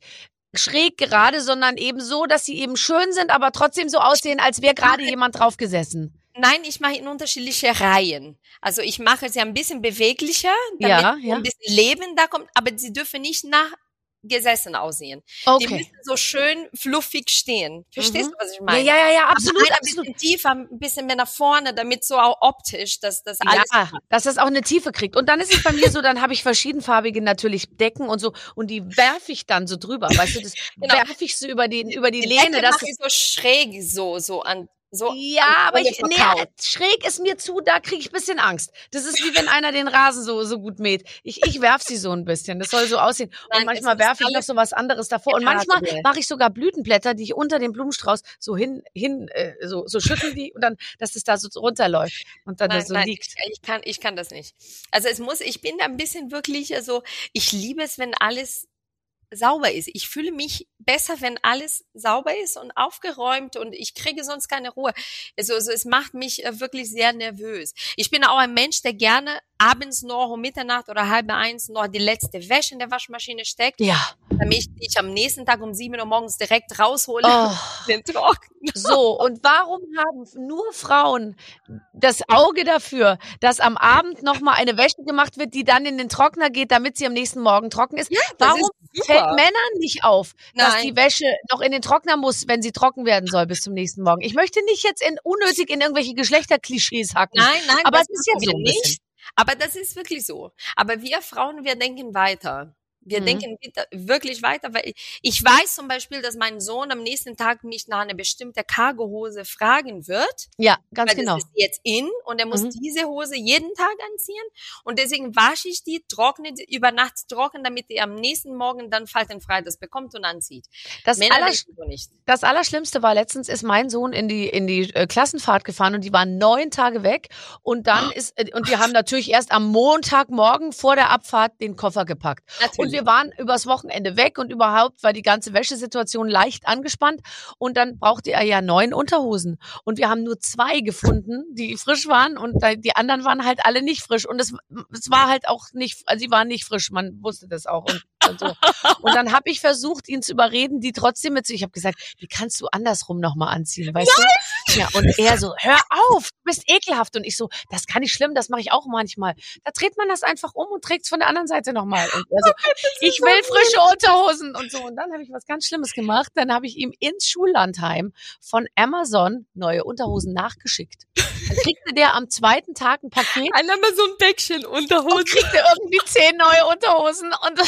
schräg gerade, sondern eben so, dass sie eben schön sind, aber trotzdem so aussehen, als wäre gerade jemand drauf gesessen. Nein, ich mache in unterschiedliche Reihen. Also ich mache sie ein bisschen beweglicher, damit Ja, ja. ein bisschen Leben da kommt, aber sie dürfen nicht nach gesessen aussehen. Okay. Die müssen so schön fluffig stehen. Verstehst Mhm. du, was ich Ja, meine? ja, ja, ja, Aber absolut, halt ein absolut. bisschen tiefer, ein bisschen mehr nach vorne, damit so auch optisch, dass das alles. Ja, dass das auch eine Tiefe kriegt. Und dann ist es bei mir so, dann habe ich verschiedenfarbige natürlich Decken und so und die werfe ich dann so drüber, weißt du, das Genau. werfe ich so über die, über die Die Lehne. Decke Das mache ich so schräg, so, so an, so. ja, an aber ich, Ende nee, verkauft. schräg ist mir zu, da kriege ich ein bisschen Angst. Das ist wie wenn einer den Rasen so, so gut mäht. Ich, ich werf sie so ein bisschen. Das soll so aussehen. Nein, Und manchmal es ist werfe ich noch alles so was anderes davor. Und manchmal gepartet. mache ich sogar Blütenblätter, die ich unter den Blumenstrauß so hin, hin, äh, so, so schütteln die und dann, dass das da so runterläuft und dann Nein, das so nein, liegt. Ich, ich kann, ich kann das nicht. Also es muss, ich bin da ein bisschen wirklich, also ich liebe es, wenn alles sauber ist. Ich fühle mich besser, wenn alles sauber ist und aufgeräumt und ich kriege sonst keine Ruhe. Also, also es macht mich äh, wirklich sehr nervös. Ich bin auch ein Mensch, der gerne abends noch um Mitternacht oder halb eins noch die letzte Wäsche in der Waschmaschine steckt, Ja. damit ich am nächsten Tag um sieben Uhr morgens direkt raushole Oh. den Trockner. So, und warum haben nur Frauen das Auge dafür, dass am Abend nochmal eine Wäsche gemacht wird, die dann in den Trockner geht, damit sie am nächsten Morgen trocken ist? Das Warum ist fällt super. Männern nicht auf, dass Nein. die Wäsche noch in den Trockner muss, wenn sie trocken werden soll bis zum nächsten Morgen? Ich möchte nicht jetzt in, unnötig in irgendwelche Geschlechterklischees hacken. Nein, nein, aber das es ist machen jetzt wir so ein bisschen. nicht. Aber das ist wirklich so. Aber wir Frauen, wir denken weiter. Wir Mhm. denken wieder- wirklich weiter, weil ich, ich weiß zum Beispiel, dass mein Sohn am nächsten Tag mich nach einer bestimmten Cargohose fragen wird. Ja, ganz Weil genau. das ist jetzt in und er muss Mhm. diese Hose jeden Tag anziehen und deswegen wasche ich die, trockne die über Nacht trocken, damit er am nächsten Morgen dann faltenfrei das bekommt und anzieht. Das, Männer aller, denken so nicht. das Allerschlimmste war letztens, ist mein Sohn in die, in die äh, Klassenfahrt gefahren und die waren neun Tage weg und dann ist, äh, und wir haben natürlich erst am Montagmorgen vor der Abfahrt den Koffer gepackt. Natürlich. Und wir waren übers Wochenende weg und überhaupt war die ganze Wäschesituation leicht angespannt und dann brauchte er ja neun Unterhosen und wir haben nur zwei gefunden, die frisch waren und da- die anderen waren halt alle nicht frisch und es, es war halt auch nicht, also sie waren nicht frisch, man wusste das auch und, und so. Und dann habe ich versucht, ihn zu überreden, die trotzdem mit, ich habe gesagt, die kannst du andersrum nochmal anziehen, weißt du? Ja, und er so, hör auf, du bist ekelhaft und ich so, das kann nicht schlimm, das mache ich auch manchmal. Da dreht man das einfach um und trägt es von der anderen Seite nochmal und er so, ich will frische Unterhosen und so. Und dann habe ich was ganz Schlimmes gemacht. Dann habe ich ihm ins Schullandheim von Amazon neue Unterhosen nachgeschickt. Dann kriegte der am zweiten Tag ein Paket Ein Amazon-Päckchen Unterhosen. und kriegte irgendwie zehn neue Unterhosen. Und,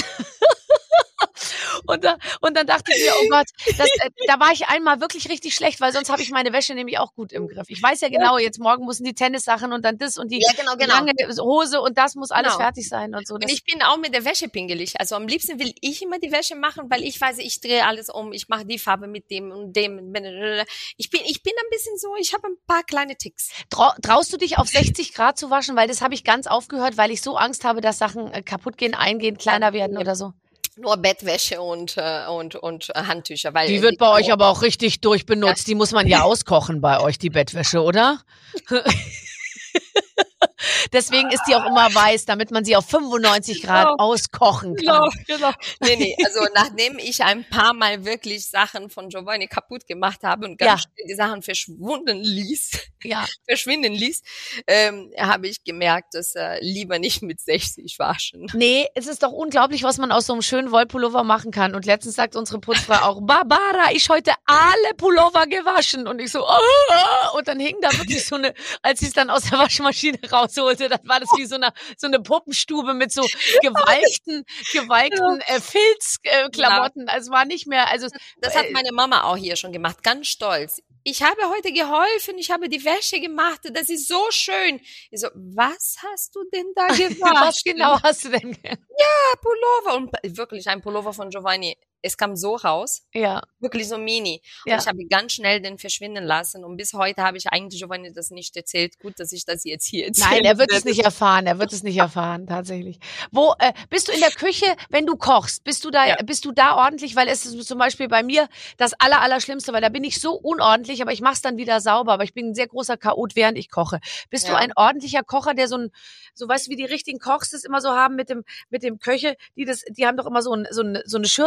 und, da, und dann dachte ich mir, oh Gott, das, äh, da war ich einmal wirklich richtig schlecht, weil sonst habe ich meine Wäsche nämlich auch gut im Griff. Ich weiß ja genau, jetzt morgen müssen die Tennissachen und dann das und die Ja, genau, genau. lange Hose und das muss alles Genau. fertig sein und so. Und Das, ich bin auch mit der Wäsche pingelig. Also am liebsten will ich immer die Wäsche machen, weil ich weiß, ich drehe alles um, ich mache die Farbe mit dem und dem. Ich bin, ich bin ein bisschen so, ich habe ein paar kleine Ticks. Trau traust du dich auf sechzig Grad zu waschen? Weil das habe ich ganz aufgehört, weil ich so Angst habe, dass Sachen äh, kaputt gehen, eingehen, kleiner werden oder so. Nur Bettwäsche und, äh, und, und äh, Handtücher. Weil Die wird bei euch aber auch richtig durchbenutzt. Die muss man ja auskochen bei euch, die Bettwäsche, oder? Deswegen ist die auch immer weiß, damit man sie auf fünfundneunzig Grad Genau. auskochen kann. genau. Nee, nee, also nachdem ich ein paar Mal wirklich Sachen von Giovanni kaputt gemacht habe und ganz Ja. schnell die Sachen verschwunden ließ, Ja. verschwinden ließ, ähm, habe ich gemerkt, dass äh, lieber nicht mit sechzig waschen. Nee, es ist doch unglaublich, was man aus so einem schönen Wollpullover machen kann. Und letztens sagt unsere Putzfrau auch, Barbara, ich heute alle Pullover gewaschen. Und ich so, ah! Und dann hing da wirklich so eine, als sie es dann aus der Waschmaschine rausholte, dann war das wie so eine, so eine Puppenstube mit so gewalkten, gewalkten äh, Filzklamotten. Äh, Klamotten. Also es war nicht mehr, also Das hat äh, meine Mama auch hier schon gemacht, ganz stolz. Ich habe heute geholfen, ich habe die Wäsche gemacht, das ist so schön. Ich so, was hast du denn da gewaschen? was genau hast du denn? ge- Pullover und wirklich ein Pullover von Giovanni. Es kam so raus, Ja, wirklich so mini. Und Ja. ich habe ganz schnell den verschwinden lassen und bis heute habe ich eigentlich Giovanni das nicht erzählt. Gut, dass ich das jetzt hier erzähle. nein, er wird es nicht erfahren. Er wird es nicht erfahren, tatsächlich. Wo äh, bist du in der Küche, wenn du kochst? Bist du da, Ja. bist du da ordentlich? Weil es ist zum Beispiel bei mir das aller, Allerschlimmste, weil da bin ich so unordentlich, aber ich mache es dann wieder sauber. Aber ich bin ein sehr großer Chaot, während ich koche. Bist Ja. du ein ordentlicher Kocher, der so ein, so weißt du, wie die richtigen Kochs das immer so haben mit dem, mit dem Köche, die das, die haben doch immer so, ein, so, eine, so eine Schürze um und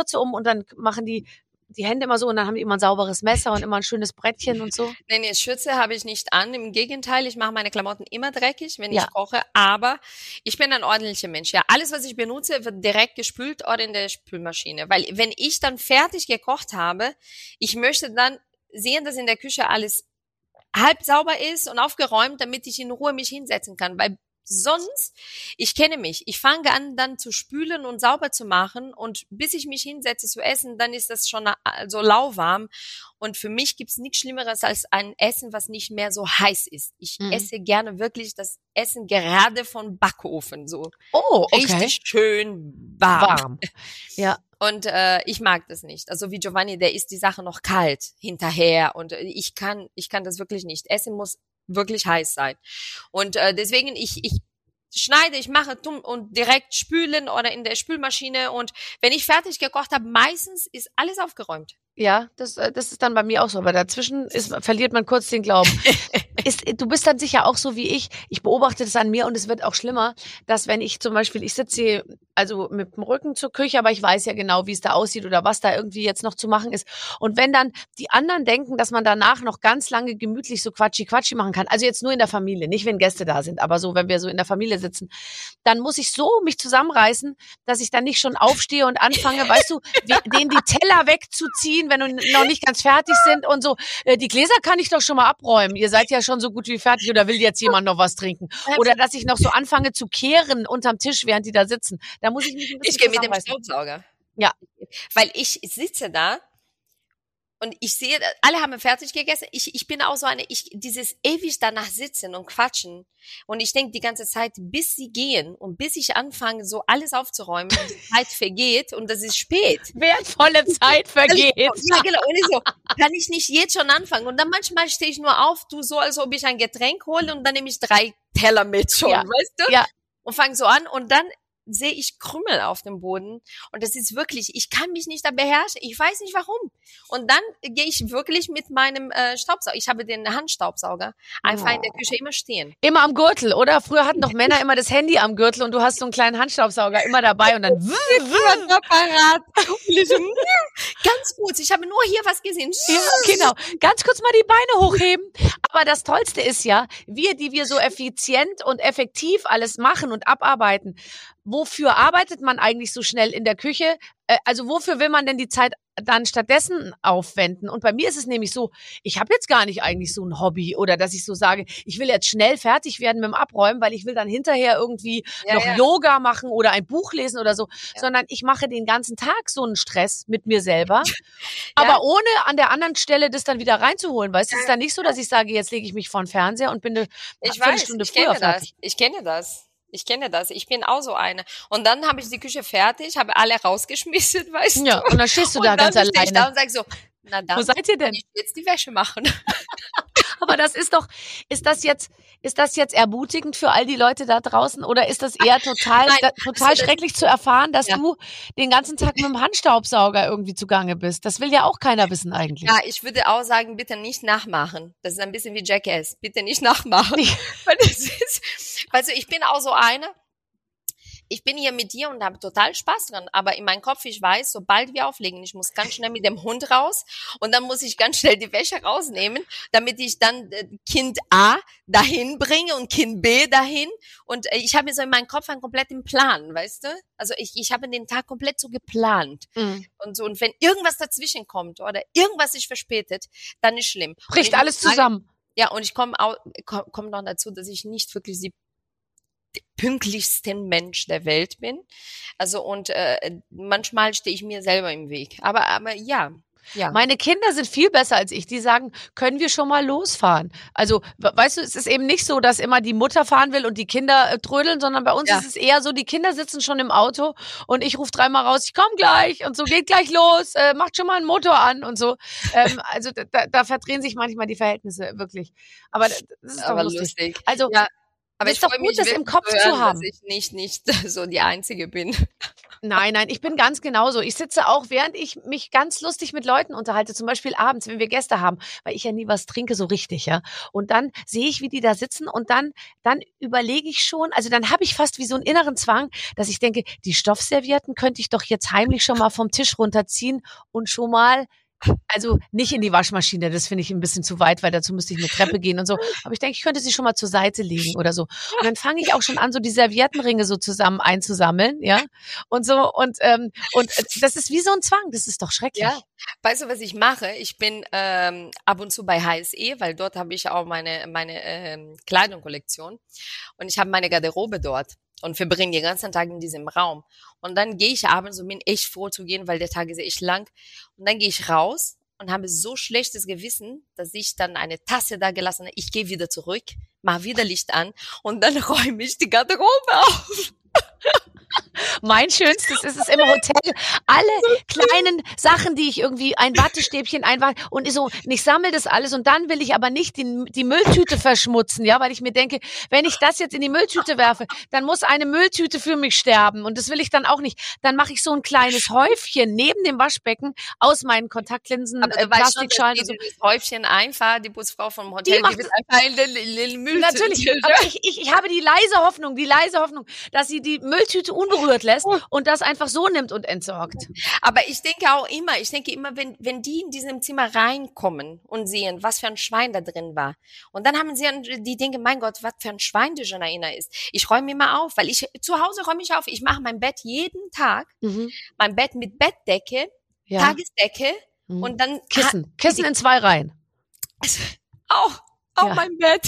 und dann machen die die Hände immer so und dann haben die immer ein sauberes Messer und immer ein schönes Brettchen und so? Nee, nee, Schürze habe ich nicht an. Im Gegenteil, ich mache meine Klamotten immer dreckig, wenn Ja. ich koche. Aber ich bin ein ordentlicher Mensch. Ja, alles, was ich benutze, wird direkt gespült oder in der Spülmaschine. Weil wenn ich dann fertig gekocht habe, ich möchte dann sehen, dass in der Küche alles halb sauber ist und aufgeräumt, damit ich in Ruhe mich hinsetzen kann. Weil sonst, ich kenne mich, ich fange an dann zu spülen und sauber zu machen und bis ich mich hinsetze zu essen, dann ist das schon so lauwarm und für mich gibt's nichts Schlimmeres als ein Essen, was nicht mehr so heiß ist. Ich Mhm. esse gerne wirklich das Essen gerade vom Backofen, so Oh, okay. richtig schön warm. Warm. Ja. Und äh, ich mag das nicht. Also wie Giovanni, der isst die Sache noch kalt hinterher und äh, ich kann ich kann das wirklich nicht. Essen muss wirklich heiß sein. Und äh, deswegen, ich, ich schneide, ich mache dumm und direkt spülen oder in der Spülmaschine und wenn ich fertig gekocht habe, meistens ist alles aufgeräumt. Ja, das, äh, das ist dann bei mir auch so. Aber dazwischen ist, verliert man kurz den Glauben. Ist, du bist dann sicher auch so wie ich. Ich beobachte das an mir und es wird auch schlimmer, dass wenn ich zum Beispiel, ich sitze hier also mit dem Rücken zur Küche, aber ich weiß ja genau, wie es da aussieht oder was da irgendwie jetzt noch zu machen ist. Und wenn dann die anderen denken, dass man danach noch ganz lange gemütlich so Quatschi-Quatschi machen kann, also jetzt nur in der Familie, nicht wenn Gäste da sind, aber so, wenn wir so in der Familie sitzen, dann muss ich so mich zusammenreißen, dass ich dann nicht schon aufstehe und anfange, weißt du, denen die Teller wegzuziehen, wenn wir noch nicht ganz fertig sind und so. Äh, die Gläser kann ich doch schon mal abräumen. Ihr seid ja schon so gut wie fertig oder will jetzt jemand noch was trinken? Oder dass ich noch so anfange zu kehren unterm Tisch, während die da sitzen. Da muss ich mich ein bisschen Ich gehe mit dem zusammenreißen. Staubsauger. Ja. Weil ich sitze da und ich sehe, alle haben fertig gegessen. Ich, ich bin auch so eine, ich, dieses ewig danach sitzen und quatschen. Und ich denke die ganze Zeit, bis sie gehen und bis ich anfange, so alles aufzuräumen, die Zeit vergeht und das ist spät. Wertvolle Zeit vergeht. Ja, genau. Und ich so, kann ich nicht jetzt schon anfangen? Und dann manchmal stehe ich nur auf, tu so, als ob ich ein Getränk hole und dann nehme ich drei Teller mit schon, Ja. weißt du? Ja. Und fange so an und dann sehe ich Krümel auf dem Boden und das ist wirklich, ich kann mich nicht da beherrschen, ich weiß nicht warum. Und dann gehe ich wirklich mit meinem äh, Staubsauger, ich habe den Handstaubsauger einfach Oh. in der Küche immer stehen. Immer am Gürtel, oder? Früher hatten doch Männer immer das Handy am Gürtel und du hast so einen kleinen Handstaubsauger immer dabei und dann Apparat. Ganz gut, ich habe nur hier was gesehen. ja, genau. Ganz kurz mal die Beine hochheben. Aber das Tollste ist ja, wir, die wir so effizient und effektiv alles machen und abarbeiten, wofür arbeitet man eigentlich so schnell in der Küche? Äh, Also wofür will man denn die Zeit dann stattdessen aufwenden? Und bei mir ist es nämlich so, ich habe jetzt gar nicht eigentlich so ein Hobby oder dass ich so sage, ich will jetzt schnell fertig werden mit dem Abräumen, weil ich will dann hinterher irgendwie Ja, noch ja. Yoga machen oder ein Buch lesen oder so, Ja. sondern ich mache den ganzen Tag so einen Stress mit mir selber, aber ohne an der anderen Stelle das dann wieder reinzuholen. Weißt du, es ist dann nicht so, dass ich sage, jetzt lege ich mich vor den Fernseher und bin eine Ich weiß, Viertelstunde ich früher kenne das. fertig. Ich kenne das. Ich kenne das. Ich bin auch so eine. Und dann habe ich die Küche fertig, habe alle rausgeschmissen, weißt du? Ja, und dann stehst du Und da dann ganz stehe ich da alleine. und sag so, na dann Wo seid ihr denn? kann ich jetzt die Wäsche machen. Aber das ist doch, ist das jetzt, ist das jetzt ermutigend für all die Leute da draußen oder ist das eher total, Nein, da, total also das- schrecklich zu erfahren, dass Ja. du den ganzen Tag mit dem Handstaubsauger irgendwie zugange bist? Das will ja auch keiner wissen eigentlich. Ja, ich würde auch sagen, bitte nicht nachmachen. Das ist ein bisschen wie Jackass. Bitte nicht nachmachen. Weil das ist, also ich bin auch so eine, ich bin hier mit dir und habe total Spaß dran, aber in meinem Kopf, ich weiß, sobald wir auflegen, ich muss ganz schnell mit dem Hund raus und dann muss ich ganz schnell die Wäsche rausnehmen, damit ich dann äh, Kind A dahin bringe und Kind B dahin und äh, ich habe mir so in meinem Kopf einen kompletten Plan, weißt du? Also ich, ich habe den Tag komplett so geplant Mhm. und so und wenn irgendwas dazwischen kommt oder irgendwas sich verspätet, dann ist schlimm. Und Bricht ich alles muss sagen, zusammen. ja, und ich komme auch komm, komm noch dazu, dass ich nicht wirklich die pünktlichsten Mensch der Welt bin. Also und äh, manchmal stehe ich mir selber im Weg. Aber aber ja, ja. Meine Kinder sind viel besser als ich. Die sagen, können wir schon mal losfahren? Also, we- weißt du, es ist eben nicht so, dass immer die Mutter fahren will und die Kinder äh, trödeln, sondern bei uns Ja. ist es eher so, die Kinder sitzen schon im Auto und ich rufe dreimal raus, ich komme gleich und so, geht gleich los, äh, macht schon mal einen Motor an und so. Ähm, also da, da verdrehen sich manchmal die Verhältnisse, wirklich. Aber das ist doch aber lustig. lustig. Also, Ja, aber ist ich doch freue gut, mich das im wirklich Kopf zu zu hören, haben. dass ich nicht nicht so die Einzige bin. Nein, nein, ich bin ganz genauso. Ich sitze auch, während ich mich ganz lustig mit Leuten unterhalte, zum Beispiel abends, wenn wir Gäste haben, weil ich ja nie was trinke so richtig, ja. Und dann sehe ich, wie die da sitzen und dann, dann überlege ich schon, also dann habe ich fast wie so einen inneren Zwang, dass ich denke, die Stoffservietten könnte ich doch jetzt heimlich schon mal vom Tisch runterziehen und schon mal, also nicht in die Waschmaschine, das finde ich ein bisschen zu weit, weil dazu müsste ich eine Treppe gehen und so. Aber ich denke, ich könnte sie schon mal zur Seite legen oder so. Und dann fange ich auch schon an, so die Serviettenringe so zusammen einzusammeln, ja. Und so, und, ähm, und das ist wie so ein Zwang, das ist doch schrecklich. Ja, weißt du, was ich mache? Ich bin ähm, ab und zu bei H S E, weil dort habe ich auch meine, meine ähm, Kleidungskollektion und ich habe meine Garderobe dort. Und verbringe den ganzen Tag in diesem Raum. Und dann gehe ich abends und bin echt froh zu gehen, weil der Tag ist echt lang. Und dann gehe ich raus und habe so schlechtes Gewissen, dass ich dann eine Tasse da gelassen habe. Ich gehe wieder zurück, mache wieder Licht an und dann räume ich die Garderobe auf. Mein Schönstes ist es im Hotel, alle kleinen Sachen, die ich irgendwie, ein Wattestäbchen, ein Watt, und so, und ich sammle das alles und dann will ich aber nicht die, die Mülltüte verschmutzen, ja, weil ich mir denke, wenn ich das jetzt in die Mülltüte werfe, dann muss eine Mülltüte für mich sterben und das will ich dann auch nicht. Dann mache ich so ein kleines Häufchen neben dem Waschbecken aus meinen Kontaktlinsen, aber äh, du weißt schon, Plastikschalen dass und so. dieses Häufchen einfach, die Putzfrau vom Hotel, Die macht die wird einfach in den, in den Müll. Natürlich, aber ich, ich, ich habe die leise Hoffnung, die leise Hoffnung, dass sie die Mülltüte unberührt lässt und das einfach so nimmt und entsorgt. Aber ich denke auch immer, ich denke immer, wenn, wenn die in diesem Zimmer reinkommen und sehen, was für ein Schwein da drin war. Und dann haben sie, die denken, mein Gott, was für ein Schwein die Janaina ist. Ich räume immer auf, weil ich, zu Hause räume ich auf. Ich mache mein Bett jeden Tag. Mhm. Mein Bett mit Bettdecke, ja. Tagesdecke mhm. und dann. Kissen. Kissen in zwei Reihen. Auch, auch ja. mein Bett.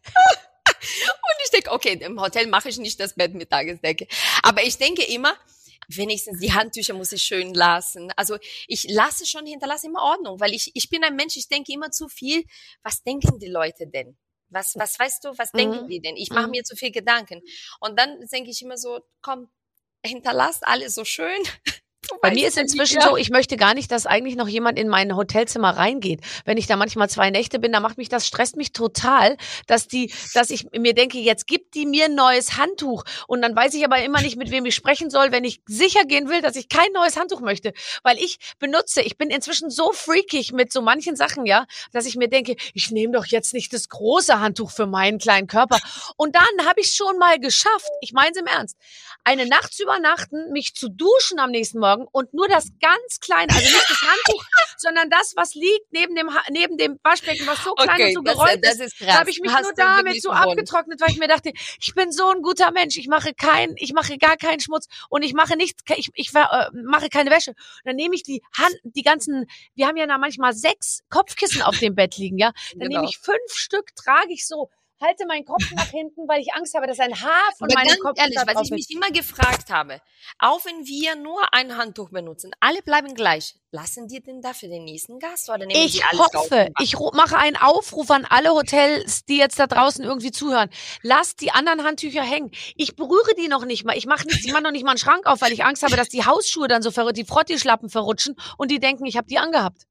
Und ich denke, okay, im Hotel mache ich nicht das Bett mit Tagesdecke. Aber ich denke immer, wenigstens die Handtücher muss ich schön lassen. Also ich lasse schon, hinterlasse immer Ordnung, weil ich, ich bin ein Mensch, ich denke immer zu viel. Was denken die Leute denn? Was, was weißt du, was mhm. denken die denn? Ich mache mhm. mir zu viel Gedanken. Und dann denke ich immer so, komm, hinterlass alles so schön. Bei mir ist inzwischen ja. so, ich möchte gar nicht, dass eigentlich noch jemand in mein Hotelzimmer reingeht. Wenn ich da manchmal zwei Nächte bin, dann macht mich das, stresst mich total, dass die, dass ich mir denke, jetzt gibt die mir ein neues Handtuch. Und dann weiß ich aber immer nicht, mit wem ich sprechen soll, wenn ich sicher gehen will, dass ich kein neues Handtuch möchte. Weil ich benutze, ich bin inzwischen so freakig mit so manchen Sachen, ja, dass ich mir denke, ich nehme doch jetzt nicht das große Handtuch für meinen kleinen Körper. Und dann habe ich es schon mal geschafft, ich meine es im Ernst, eine Nacht zu übernachten, mich zu duschen am nächsten Morgen und nur das ganz kleine, also nicht das Handtuch, sondern das, was liegt neben dem neben dem Waschbecken, was so klein okay, und so gerollt das, ist, das ist da habe ich mich nur damit so abgetrocknet, weil ich mir dachte, ich bin so ein guter Mensch, ich mache kein, ich mache gar keinen Schmutz und ich mache nichts, ich, ich äh, mache keine Wäsche. Und dann nehme ich die Hand, die ganzen, wir haben ja da manchmal sechs Kopfkissen auf dem Bett liegen, ja, dann genau. nehme ich fünf Stück, trage ich so, halte meinen Kopf nach hinten, weil ich Angst habe, dass ein Haar von Aber meinem ganz Kopf ehrlich, was ich mich immer gefragt habe, auch wenn wir nur ein Handtuch benutzen, alle bleiben gleich. Lassen die denn da für den nächsten Gast oder nehmen ich die alles hoffe, raus? Ich mache einen Aufruf an alle Hotels, die jetzt da draußen irgendwie zuhören. Lasst die anderen Handtücher hängen. Ich berühre die noch nicht mal. Ich mache nichts, ich mache noch nicht mal einen Schrank auf, weil ich Angst habe, dass die Hausschuhe dann so verrückt, die Frottischlappen verrutschen und die denken, ich habe die angehabt.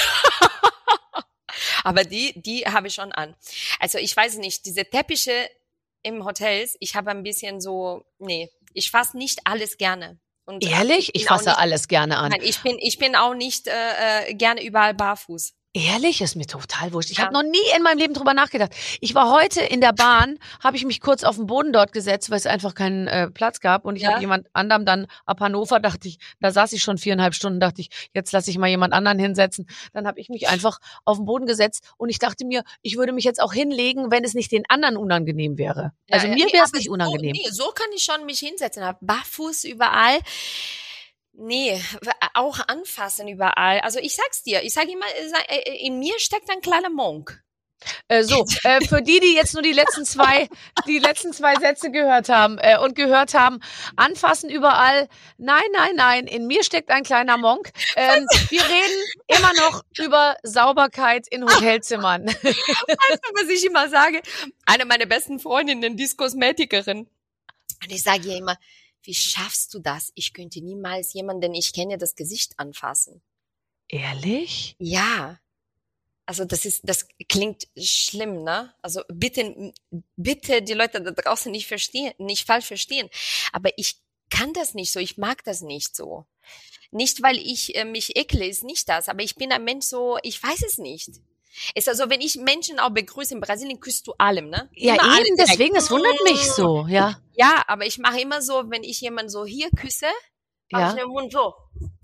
Aber die, die habe ich schon an. Also ich weiß nicht, diese Teppiche im Hotels, ich habe ein bisschen so, nee, ich fasse nicht alles gerne. Und ehrlich? Ich, ich fasse nicht, alles gerne an. Nein, ich bin, ich bin auch nicht äh, gerne überall barfuß. Ehrlich? Ist mir total wurscht. Ich ja. habe noch nie in meinem Leben drüber nachgedacht. Ich war heute in der Bahn, habe ich mich kurz auf den Boden dort gesetzt, weil es einfach keinen äh, Platz gab. Und ich ja. habe jemand anderem dann ab Hannover, dachte ich, da saß ich schon viereinhalb Stunden, dachte ich, jetzt lasse ich mal jemand anderen hinsetzen. Dann habe ich mich einfach auf den Boden gesetzt und ich dachte mir, ich würde mich jetzt auch hinlegen, wenn es nicht den anderen unangenehm wäre. Also ja, ja, mir wäre es nee, nicht unangenehm. So, nee, so kann ich schon mich hinsetzen. Barfuß überall. Nee, auch anfassen überall. Also ich sag's dir, ich sage immer, in mir steckt ein kleiner Monk. Äh, so, äh, für die, die jetzt nur die letzten zwei, die letzten zwei Sätze gehört haben äh, und gehört haben, anfassen überall. Nein, nein, nein, in mir steckt ein kleiner Monk. Ähm, wir reden immer noch über Sauberkeit in Hotelzimmern. Weißt du, was ich immer sage? Eine meiner besten Freundinnen, die ist Kosmetikerin. Und ich sage ihr immer, wie schaffst du das? Ich könnte niemals jemanden, den ich kenne, das Gesicht anfassen. Ehrlich? Ja. Also das ist, das klingt schlimm, ne? Also bitte, bitte die Leute da draußen nicht verstehen, nicht falsch verstehen. Aber ich kann das nicht so, ich mag das nicht so. Nicht, weil ich äh, mich ekle, ist nicht das, aber ich bin ein Mensch so, ich weiß es nicht. Ist also, wenn ich Menschen auch begrüße, in Brasilien küsst du allem, ne? Ja, Immer alle eben, direkt. deswegen, das wundert mich so, ja. Ja, aber ich mache immer so, wenn ich jemanden so hier küsse, mache Ja. ich den Mund so.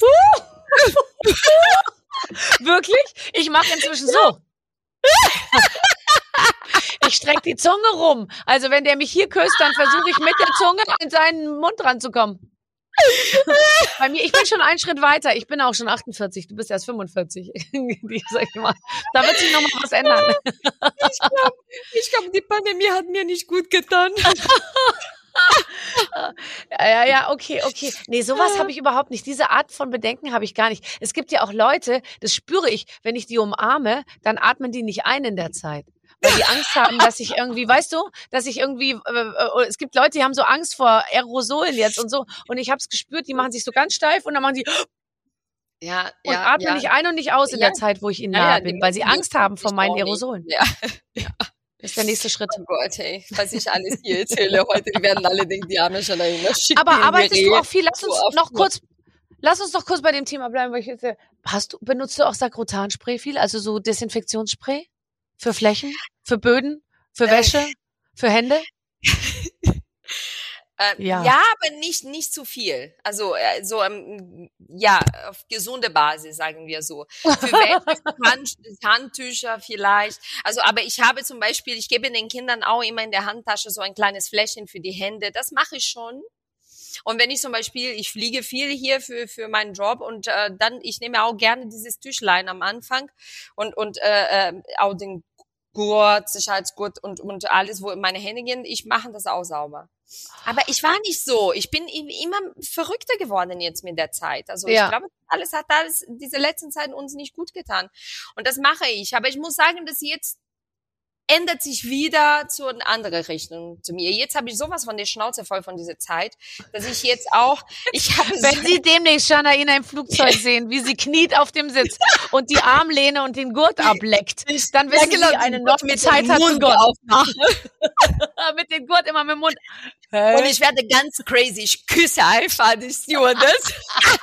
Wirklich? Ich mache inzwischen so. Ich strecke die Zunge rum. Also wenn der mich hier küsst, dann versuche ich mit der Zunge in seinen Mund ranzukommen. Bei mir, ich bin schon einen Schritt weiter. Ich bin auch schon achtundvierzig. Du bist erst fünfundvierzig. Die, sag ich mal. Da wird sich noch mal was ändern. Ich glaube, ich glaub, die Pandemie hat mir nicht gut getan. Ja, ja, ja, okay, okay. Nee, sowas habe ich überhaupt nicht. Diese Art von Bedenken habe ich gar nicht. Es gibt ja auch Leute, das spüre ich, wenn ich die umarme, dann atmen die nicht ein in der Zeit. Weil die Angst haben, dass ich irgendwie, weißt du, dass ich irgendwie, äh, es gibt Leute, die haben so Angst vor Aerosolen jetzt und so. Und ich habe es gespürt, die machen sich so ganz steif und dann machen die Ja, und ja, atmen ja. nicht ein und nicht aus in Ja. der Zeit, wo ich ihnen Ja, nahe ja, die bin, weil sie müssen Angst haben vor sich meinen auch nicht. Aerosolen. Ja. Das ist der nächste Schritt. Oh Gott, ey, was ich alles hier erzähle heute, die werden alle denken, die arme Janaina. Schick Aber mir in die arbeitest du Rehe. auch viel? Lass uns So auf noch Tour. kurz, lass uns noch kurz bei dem Thema bleiben, weil ich jetzt, hast du, benutzt du auch Sakrotanspray viel? Also so Desinfektionsspray? Für Flächen? Für Böden? Für Äh. Wäsche? Für Hände? Äh, Ja. ja. aber nicht nicht zu viel. Also äh, so ähm, ja, auf gesunde Basis, sagen wir so. Für Wäsche, Hand, Handtücher vielleicht. Also aber ich habe zum Beispiel, ich gebe den Kindern auch immer in der Handtasche so ein kleines Fläschchen für die Hände. Das mache ich schon. Und wenn ich zum Beispiel, ich fliege viel hier für für meinen Job und äh, dann, ich nehme auch gerne dieses Tüchlein am Anfang und und äh, äh, auch den Gurt, Sicherheitsgurt und und alles, wo meine Hände gehen, ich mache das auch sauber. Aber ich war nicht so. Ich bin immer verrückter geworden jetzt mit der Zeit. Also Ja. ich glaube, alles hat alles diese letzten Zeiten uns nicht gut getan. Und das mache ich. Aber ich muss sagen, dass jetzt ändert sich wieder zu einer anderen Richtung zu mir. Jetzt habe ich sowas von der Schnauze voll von dieser Zeit, dass ich jetzt auch, ich habe so, Wenn Sie demnächst Janaina im Flugzeug sehen, wie sie kniet auf dem Sitz und die Armlehne und den Gurt ableckt, dann wissen genau, Sie, eine den neue Gurt mit Zeit dem hat Mund begonnen. aufmachen. Mit dem Gurt immer mit dem Mund. Und ich werde ganz crazy. Ich küsse einfach die Stewardess.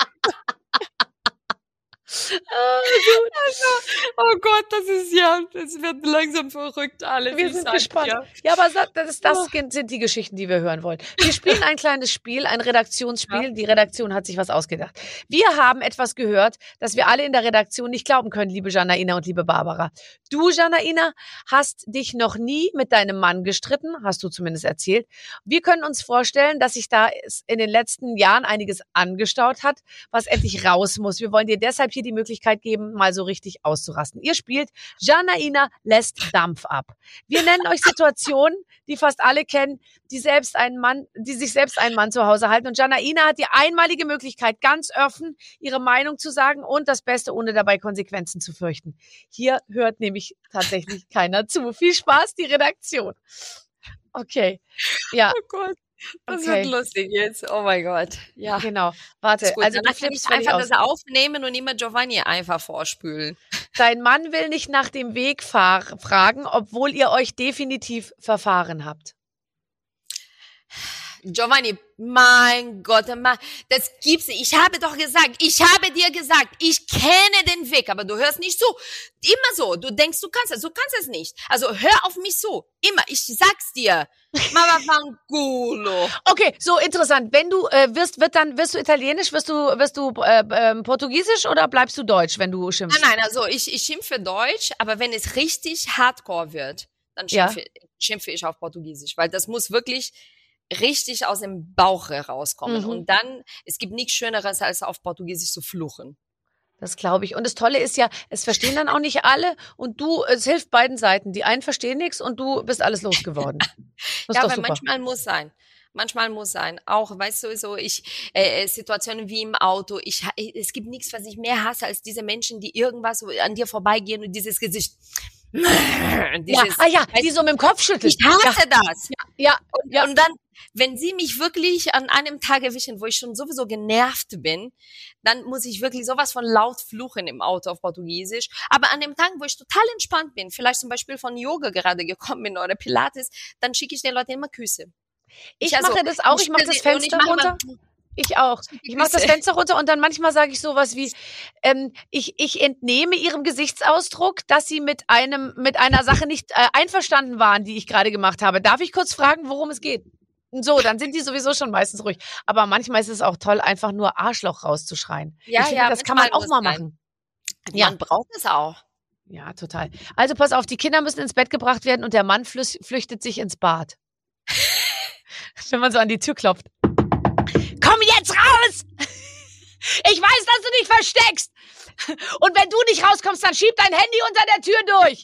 Oh Gott, das ist ja, das wird langsam verrückt alles. Wir ich sind sag gespannt. dir. Ja, aber sa- das, ist, das sind die Geschichten, die wir hören wollen. Wir spielen ein kleines Spiel, ein Redaktionsspiel. Ja. Die Redaktion hat sich was ausgedacht. Wir haben etwas gehört, das wir alle in der Redaktion nicht glauben können, liebe Janaina und liebe Barbara. Du, Janaina, hast dich noch nie mit deinem Mann gestritten, hast du zumindest erzählt. Wir können uns vorstellen, dass sich da in den letzten Jahren einiges angestaut hat, was endlich raus muss. Wir wollen dir deshalb hier die Möglichkeit geben, mal so richtig auszurasten. Ihr spielt Janaina lässt Dampf ab. Wir nennen euch Situationen, die fast alle kennen, die selbst einen Mann, die sich selbst einen Mann zu Hause halten. Und Janaina hat die einmalige Möglichkeit, ganz offen ihre Meinung zu sagen und das Beste, ohne dabei Konsequenzen zu fürchten. Hier hört nämlich tatsächlich keiner zu. Viel Spaß, die Redaktion. Okay. Ja, Oh Gott, das Okay. wird lustig jetzt. Oh mein Gott. Ja. genau. Warte, Ist gut. also du Danach kann ich flippst völlig einfach aus. das aufnehmen und immer Giovanni einfach vorspülen. Dein Mann will nicht nach dem Weg fahr- fragen, obwohl ihr euch definitiv verfahren habt. Giovanni, mein Gott, Mann, das gibt's nicht. Ich habe doch gesagt, ich habe dir gesagt, ich kenne den Weg, aber du hörst nicht zu. Immer so. Du denkst, du kannst es, du kannst es nicht. Also hör auf mich zu. Immer. Ich sag's dir. Mama fanculo. Okay, so interessant. Wenn du äh, wirst, wird dann wirst du Italienisch, wirst du wirst du äh, ähm, Portugiesisch oder bleibst du Deutsch, wenn du schimpfst? Nein, nein, also ich, ich schimpfe Deutsch, aber wenn es richtig hardcore wird, dann Ja. schimpfe, schimpfe ich auf Portugiesisch, weil das muss wirklich richtig aus dem Bauch herauskommen. Mhm. Und dann, es gibt nichts Schöneres, als auf Portugiesisch zu fluchen. Das glaube ich. Und das Tolle ist ja, es verstehen dann auch nicht alle und du, es hilft beiden Seiten. Die einen verstehen nichts und du bist alles losgeworden. Das ist Ja, doch aber super. manchmal muss sein. Manchmal muss sein. Auch, weißt du, so ich äh, Situationen wie im Auto. Ich ha- es gibt nichts, was ich mehr hasse als diese Menschen, die irgendwas so an dir vorbeigehen und dieses Gesicht. Ja, Dieses, ah ja, weißt die so mit dem Kopf schütteln. Ich hasse das. Ja, Und, ja. und dann, wenn sie mich wirklich an einem Tag erwischen, wo ich schon sowieso genervt bin, dann muss ich wirklich sowas von laut fluchen im Auto auf Portugiesisch. Aber an dem Tag, wo ich total entspannt bin, vielleicht zum Beispiel von Yoga gerade gekommen bin oder Pilates, dann schicke ich den Leuten immer Küsse. Ich also, mache das auch, ich mache das stelle sie- und Fenster ich mache runter. Immer, Ich auch. Ich mache das Fenster runter und dann manchmal sage ich sowas wie, ähm, ich, ich entnehme ihrem Gesichtsausdruck, dass sie mit einem mit einer Sache nicht äh, einverstanden waren, die ich gerade gemacht habe. Darf ich kurz fragen, worum es geht? Und so, dann sind die sowieso schon meistens ruhig. Aber manchmal ist es auch toll, einfach nur Arschloch rauszuschreien. Ja, ich finde, ja, das kann man auch mal sein. machen. Ja. Man braucht es auch. Ja, total. Also pass auf, die Kinder müssen ins Bett gebracht werden und der Mann flüch- flüchtet sich ins Bad. Wenn man so an die Tür klopft. Komm jetzt raus! Ich weiß, dass du dich versteckst. Und wenn du nicht rauskommst, dann schieb dein Handy unter der Tür durch.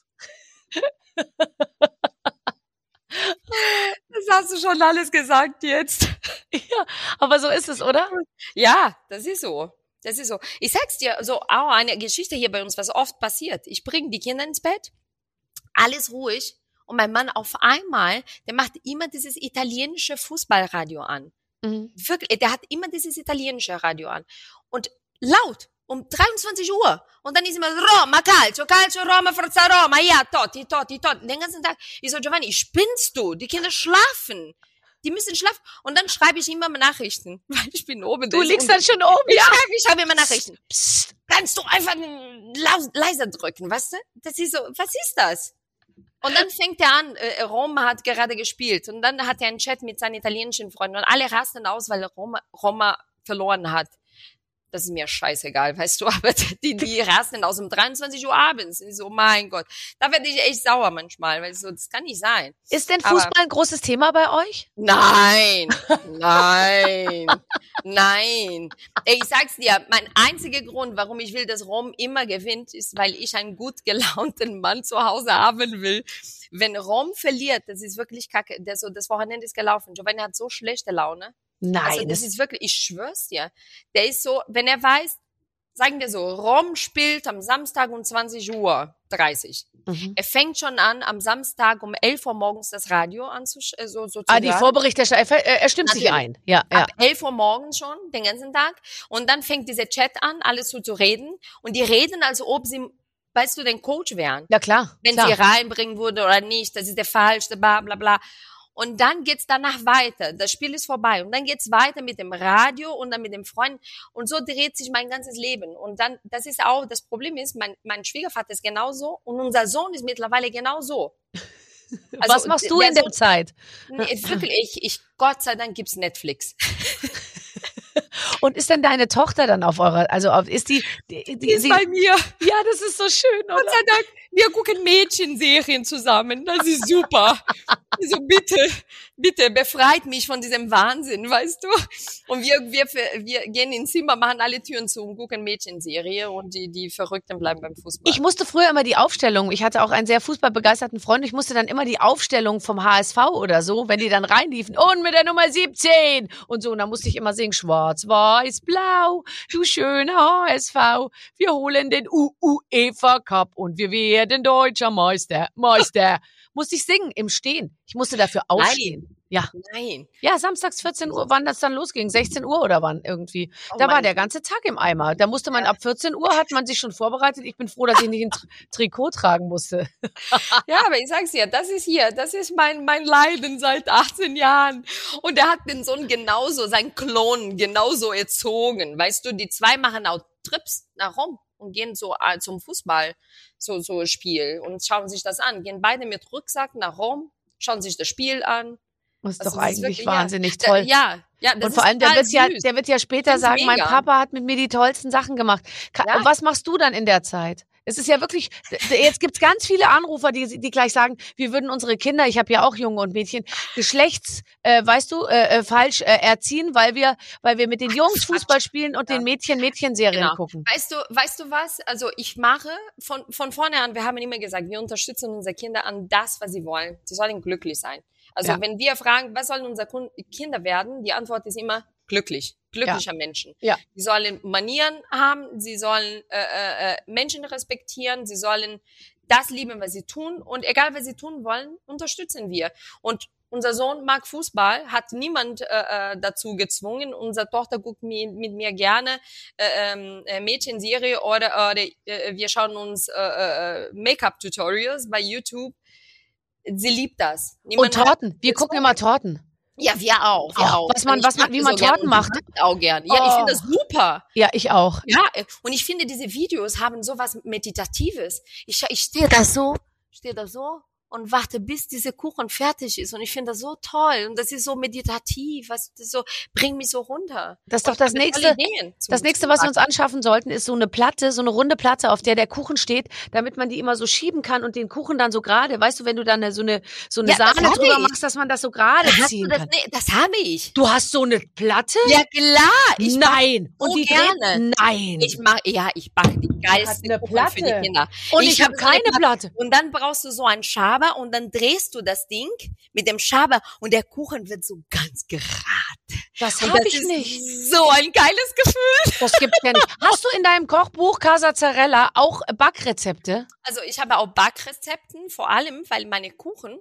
Das hast du schon alles gesagt jetzt. Ja, aber so ist es, oder? Ja, das ist so. Das ist so. Ich sag's dir, so auch eine Geschichte hier bei uns, was oft passiert. Ich bringe die Kinder ins Bett, alles ruhig und mein Mann auf einmal, der macht immer dieses italienische Fußballradio an. Mhm. Wirklich, der hat immer dieses italienische Radio an. Und laut, um dreiundzwanzig Uhr. Und dann ist immer Roma, Calcio, Calcio, Roma, Forza Roma, ja, Totti, Totti, Totti. Den ganzen Tag. Ich so, Giovanni, spinnst du? Die Kinder schlafen. Die müssen schlafen. Und dann schreibe ich immer Nachrichten. Weil ich bin oben. Du liegst dann schon oben, ich ja? Schreibe, ich schreibe immer Nachrichten. Psst, kannst du einfach leiser drücken, weißt du? Das ist so, was ist das? Und dann fängt er an, äh, Roma hat gerade gespielt. Und dann hat er einen Chat mit seinen italienischen Freunden. Und alle rasten aus, weil Roma, Roma verloren hat. Das ist mir scheißegal, weißt du, aber die, die rasten aus um dreiundzwanzig Uhr abends. Ich so, mein Gott. Da werde ich echt sauer manchmal, weil so, das kann nicht sein. Ist denn Fußball aber ein großes Thema bei euch? Nein, nein, nein. Ey, ich sag's dir, mein einziger Grund, warum ich will, dass Rom immer gewinnt, ist, weil ich einen gut gelaunten Mann zu Hause haben will. Wenn Rom verliert, das ist wirklich kacke. Das, so, das Wochenende ist gelaufen. Giovanni hat so schlechte Laune. Nein. Also das ist wirklich, ich schwör's dir. Der ist so, wenn er weiß, sagen wir so, Rom spielt am Samstag um zwanzig Uhr dreißig. Mhm. Er fängt schon an, am Samstag um elf Uhr morgens das Radio anzuschauen. So, so ah, die Vorberichterstattung, er, er stimmt Natürlich. sich ein. Ja, ja. Ab elf Uhr morgens schon, den ganzen Tag. Und dann fängt dieser Chat an, alles so zu reden. Und die reden, als ob sie, weißt du, den Coach wären. Ja, klar. Wenn klar. sie reinbringen würde oder nicht, das ist der falsche, bla, bla, bla. Und dann geht's danach weiter. Das Spiel ist vorbei. Und dann geht's weiter mit dem Radio und dann mit dem Freund. Und so dreht sich mein ganzes Leben. Und dann, das ist auch, das Problem ist, mein, mein Schwiegervater ist genauso und unser Sohn ist mittlerweile genauso. Also, was machst du der in der Sohn, Zeit? Nee, wirklich, ich, ich, Gott sei Dank gibt's Netflix. Und ist denn deine Tochter dann auf eurer, also auf, ist die, die, die, die ist sie, bei mir. Ja, das ist so schön, oder? Gott sei Dank, wir gucken Mädchenserien zusammen, das ist super. So bitte, bitte, befreit mich von diesem Wahnsinn, weißt du? Und wir, wir, wir gehen ins Zimmer, machen alle Türen zu und gucken Mädchenserie und die, die Verrückten bleiben beim Fußball. Ich musste früher immer die Aufstellung, ich hatte auch einen sehr fußballbegeisterten Freund, ich musste dann immer die Aufstellung vom H S V oder so, wenn die dann reinliefen, und mit der Nummer siebzehn und so, und dann musste ich immer singen, schwarz, weiß, blau, du schöner H S V, wir holen den U U E F A Cup und wir werden deutscher Meister, Meister. Musste ich singen im Stehen. Ich musste dafür aufstehen. Nein. Ja. Nein. Ja, samstags vierzehn Uhr, wann das dann losging, sechzehn Uhr oder wann irgendwie. Oh da war der ganze Tag im Eimer. Da musste man ja. ab vierzehn Uhr hat man sich schon vorbereitet. Ich bin froh, dass ich nicht ein Tri- Trikot tragen musste. Ja, aber ich sag's dir, das ist hier, das ist mein mein Leiden seit achtzehn Jahren. Und er hat den Sohn genauso, sein Klon genauso erzogen. Weißt du, die zwei machen auch Trips nach Rom und gehen so äh, zum Fußball, so so Spiel und schauen sich das an. Gehen beide mit Rucksack nach Rom, schauen sich das Spiel an. Das ist also doch eigentlich wirklich, wahnsinnig ja, toll. Ja, ja. Das und vor allem, der wird, ja, der wird ja später sagen, mega. Mein Papa hat mit mir die tollsten Sachen gemacht. Ka- ja. Und was machst du dann in der Zeit? Es ist ja wirklich, jetzt gibt's ganz viele Anrufer, die, die gleich sagen, wir würden unsere Kinder, ich habe ja auch Junge und Mädchen, geschlechts, äh, weißt du, äh, falsch äh, erziehen, weil wir, weil wir mit den Jungs Fußball spielen und ja. den Mädchen Mädchenserien genau. gucken. Weißt du, weißt du was? Also ich mache von von vorne an, wir haben immer gesagt, wir unterstützen unsere Kinder an das, was sie wollen. Sie sollen glücklich sein. Also ja. wenn wir fragen, was sollen unsere Kinder werden, die Antwort ist immer glücklich. Glücklicher ja. Menschen. Ja. Sie sollen Manieren haben, sie sollen äh, äh, Menschen respektieren, sie sollen das lieben, was sie tun. Und egal, was sie tun wollen, unterstützen wir. Und unser Sohn mag Fußball, hat niemand äh, dazu gezwungen. Unsere Tochter guckt mi- mit mir gerne äh, äh, Mädchenserie oder, oder äh, wir schauen uns äh, äh, Make-up-Tutorials bei YouTube. Sie liebt das. Niemand und Torten. Wir gucken immer Torten. Ja, wir auch. Wir Ach, auch. was man, Und was ich man, backe wie man so gern Torten und macht. ich backe auch gern. Ja, ich Oh. finde das super. Ja, ich auch. Ja, und ich finde, diese Videos haben sowas Meditatives. Ich, ich stehe da so, stehe da so und warte, bis dieser Kuchen fertig ist. Und ich finde das so toll. Und das ist so meditativ. Was, das so, bringt mich so runter. Das ist doch Und das ich habe nächste, tolle Ideen zum- das nächste, zum was wir uns Backen. anschaffen sollten, ist so eine Platte, so eine runde Platte, auf der der Kuchen steht, damit man die immer so schieben kann und den Kuchen dann so gerade, weißt du, wenn du dann eine- so eine, so eine Ja, das Sahne habe drüber ich. machst, dass man das so gerade Hast du ziehen das? kann. Nee, das habe ich. Du hast so eine Platte? Ja, klar. Ich back Nein. so Und die gerne. dreht, nein. Ich mach, ja, ich backe die geilsten eine Kuchen für die Platte. Kinder. Und ich, hab habe so eine keine Platte. Und dann brauchst du so einen Schaber und dann drehst du das Ding mit dem Schaber und der Kuchen wird so ganz gerade. Das Und habe das ich ist nicht. so ein geiles Gefühl. Das gibt's ja nicht. Hast du in deinem Kochbuch Casa Zarella auch Backrezepte? Also ich habe auch Backrezepten, vor allem, weil meine Kuchen,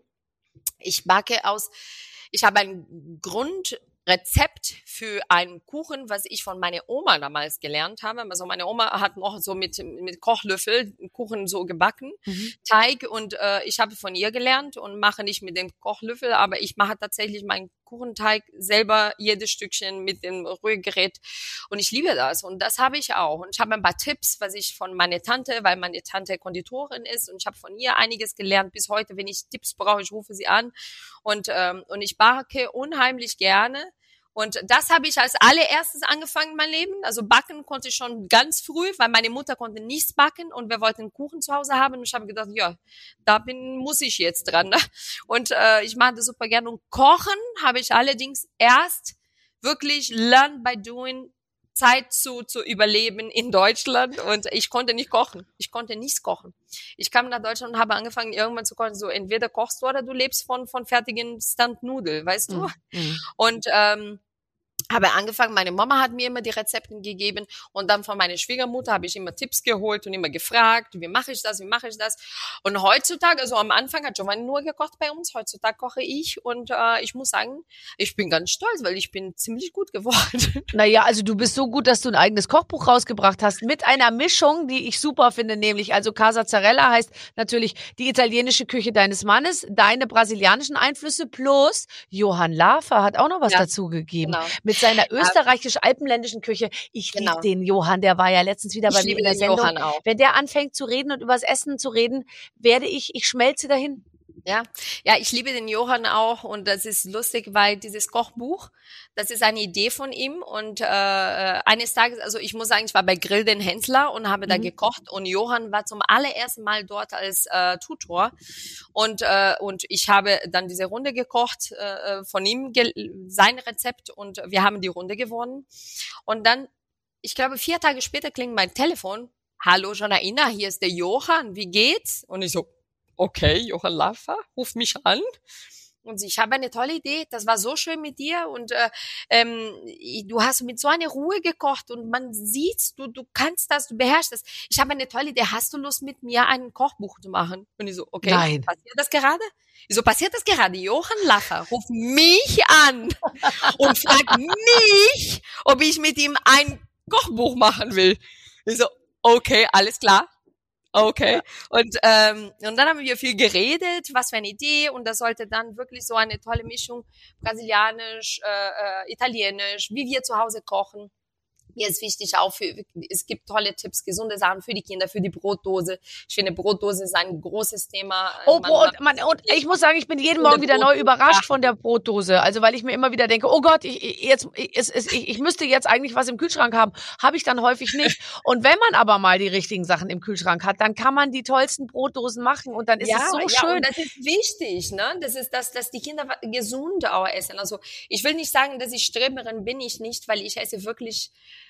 ich backe aus, ich habe ein Grundrezept für einen Kuchen, was ich von meiner Oma damals gelernt habe. Also meine Oma hat noch so mit, mit Kochlöffel Kuchen so gebacken, Mhm. Teig, und äh, ich habe von ihr gelernt und mache nicht mit dem Kochlöffel, aber ich mache tatsächlich meinen Kuchenteig selber, jedes Stückchen mit dem Rührgerät, und ich liebe das, und das habe ich auch. Und ich habe ein paar Tipps, was ich von meiner Tante, weil meine Tante Konditorin ist, und ich habe von ihr einiges gelernt bis heute. Wenn ich Tipps brauche, ich rufe sie an, und ähm, und ich backe unheimlich gerne. Und das habe ich als allererstes angefangen in meinem Leben. Also backen konnte ich schon ganz früh, weil meine Mutter konnte nichts backen und wir wollten Kuchen zu Hause haben. Und ich habe gedacht, ja, da bin, muss ich jetzt dran. Ne? Und äh, ich mache das super gerne. Und kochen habe ich allerdings erst wirklich learn by doing, Zeit zu, zu überleben in Deutschland. Und ich konnte nicht kochen. Ich konnte nichts kochen. Ich kam nach Deutschland und habe angefangen, irgendwann zu kochen. So, entweder kochst du oder du lebst von, von fertigen Stand-Nudel, weißt du? Mhm. Und ähm, habe angefangen, meine Mama hat mir immer die Rezepten gegeben, und dann von meiner Schwiegermutter habe ich immer Tipps geholt und immer gefragt, wie mache ich das, wie mache ich das. Und heutzutage, also am Anfang hat Giovanni nur gekocht bei uns, heutzutage koche ich, und äh, ich muss sagen, ich bin ganz stolz, weil ich bin ziemlich gut geworden. Naja, also du bist so gut, dass du ein eigenes Kochbuch rausgebracht hast mit einer Mischung, die ich super finde, nämlich also Casa Zarella heißt natürlich die italienische Küche deines Mannes, deine brasilianischen Einflüsse plus Johann Lafer hat auch noch was Ja, dazu gegeben. genau. Mit seiner österreichisch-alpenländischen Küche. Ich Genau. liebe den Johann, der war ja letztens wieder Ich bei mir liebe in der den Sendung. Johann auch. Wenn der anfängt zu reden und übers Essen zu reden, werde ich, ich schmelze dahin. Ja, ja, ich liebe den Johann auch, und das ist lustig, weil dieses Kochbuch, das ist eine Idee von ihm, und äh, eines Tages, also ich muss sagen, ich war bei Grill den Hensler und habe da Mhm. gekocht, und Johann war zum allerersten Mal dort als äh, Tutor, und äh, und ich habe dann diese Runde gekocht äh, von ihm, ge- sein Rezept, und wir haben die Runde gewonnen, und dann, ich glaube, vier Tage später klingt mein Telefon. Hallo Janaina, hier ist der Johann, wie geht's? Und ich so, okay, Johann Lafer, ruf mich an. Und sie, ich habe eine tolle Idee, das war so schön mit dir, und äh, ähm, du hast mit so einer Ruhe gekocht, und man sieht, du du kannst das, du beherrschst das. Ich habe eine tolle Idee, hast du Lust, mit mir ein Kochbuch zu machen? Und ich so, okay, Nein. passiert das gerade? Ich so, passiert das gerade? Johann Lafer ruft mich an und fragt mich, ob ich mit ihm ein Kochbuch machen will. Ich so, okay, alles klar. Okay. Und, ähm, und dann haben wir viel geredet, was für eine Idee, und das sollte dann wirklich so eine tolle Mischung brasilianisch, äh, äh, italienisch, wie wir zu Hause kochen. Mir ist wichtig auch für, es gibt tolle Tipps, gesunde Sachen für die Kinder, für die Brotdose. Ich finde, Brotdose ist ein großes Thema. Oh, Man Brot, macht man, und ich muss sagen, ich bin jeden gesunde Morgen wieder neu Brotdose. überrascht von der Brotdose. Also, weil ich mir immer wieder denke, oh Gott, ich, ich, jetzt, ich, es, es, ich, ich müsste jetzt eigentlich was im Kühlschrank haben. Habe ich dann häufig nicht. Und wenn man aber mal die richtigen Sachen im Kühlschrank hat, dann kann man die tollsten Brotdosen machen, und dann ist ja, es so ja, schön. und das ist wichtig, ne? Das ist, dass, dass die Kinder gesund auch essen. Also, ich will nicht sagen, dass ich Streberin bin, ich nicht, weil ich esse wirklich,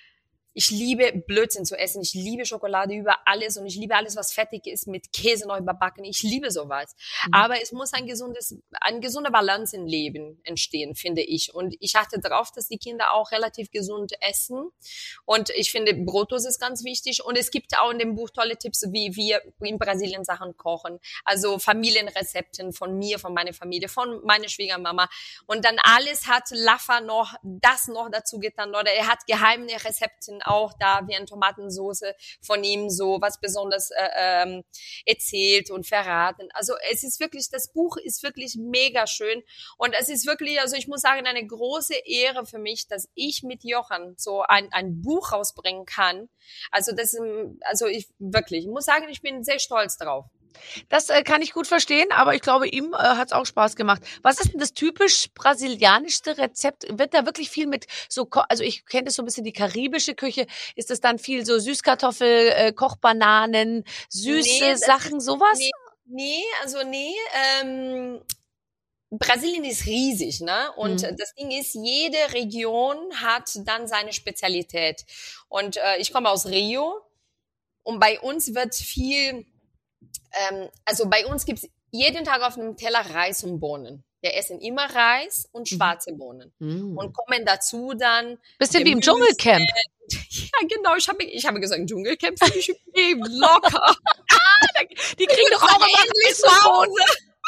ich liebe Blödsinn zu essen. Ich liebe Schokolade über alles, und ich liebe alles, was fettig ist, mit Käse noch überbacken. Ich liebe sowas. Mhm. Aber es muss ein gesundes, eine gesunde Balance im Leben entstehen, finde ich. Und ich achte darauf, dass die Kinder auch relativ gesund essen. Und ich finde, Brotdose ist ganz wichtig. Und es gibt auch in dem Buch tolle Tipps, wie wir in Brasilien Sachen kochen. Also Familienrezepten von mir, von meiner Familie, von meiner Schwiegermama. Und dann alles hat Lafer noch, das noch dazu getan. Oder er hat geheime Rezepten auch da wie eine Tomatensauce von ihm so was besonders äh, ähm, erzählt und verraten. Also es ist wirklich, das Buch ist wirklich mega schön und es ist wirklich, also ich muss sagen, eine große Ehre für mich, dass ich mit Jochen so ein, ein Buch rausbringen kann. Also das, also ich wirklich, ich muss sagen, ich bin sehr stolz drauf. Das äh, kann ich gut verstehen, aber ich glaube, ihm äh, hat es auch Spaß gemacht. Was ist denn das typisch brasilianischste Rezept? Wird da wirklich viel mit so, Ko- also ich kenne das so ein bisschen die karibische Küche. Ist das dann viel so Süßkartoffel, äh, Kochbananen, süße Nee, Sachen, sowas? Nee, nee, also nee, ähm, Brasilien ist riesig, ne? Und Mhm. das Ding ist, jede Region hat dann seine Spezialität. Und äh, ich komme aus Rio und bei uns wird viel, ähm, also bei uns gibt's jeden Tag auf einem Teller Reis und Bohnen. Wir essen immer Reis und schwarze Bohnen. Mhm. Und kommen dazu dann Bisschen wie im Gemüse. Dschungelcamp. Ja, genau, ich habe ich habe gesagt, Dschungelcamp finde ich okay, locker. Die kriegen doch auch immer Reis und Bohnen.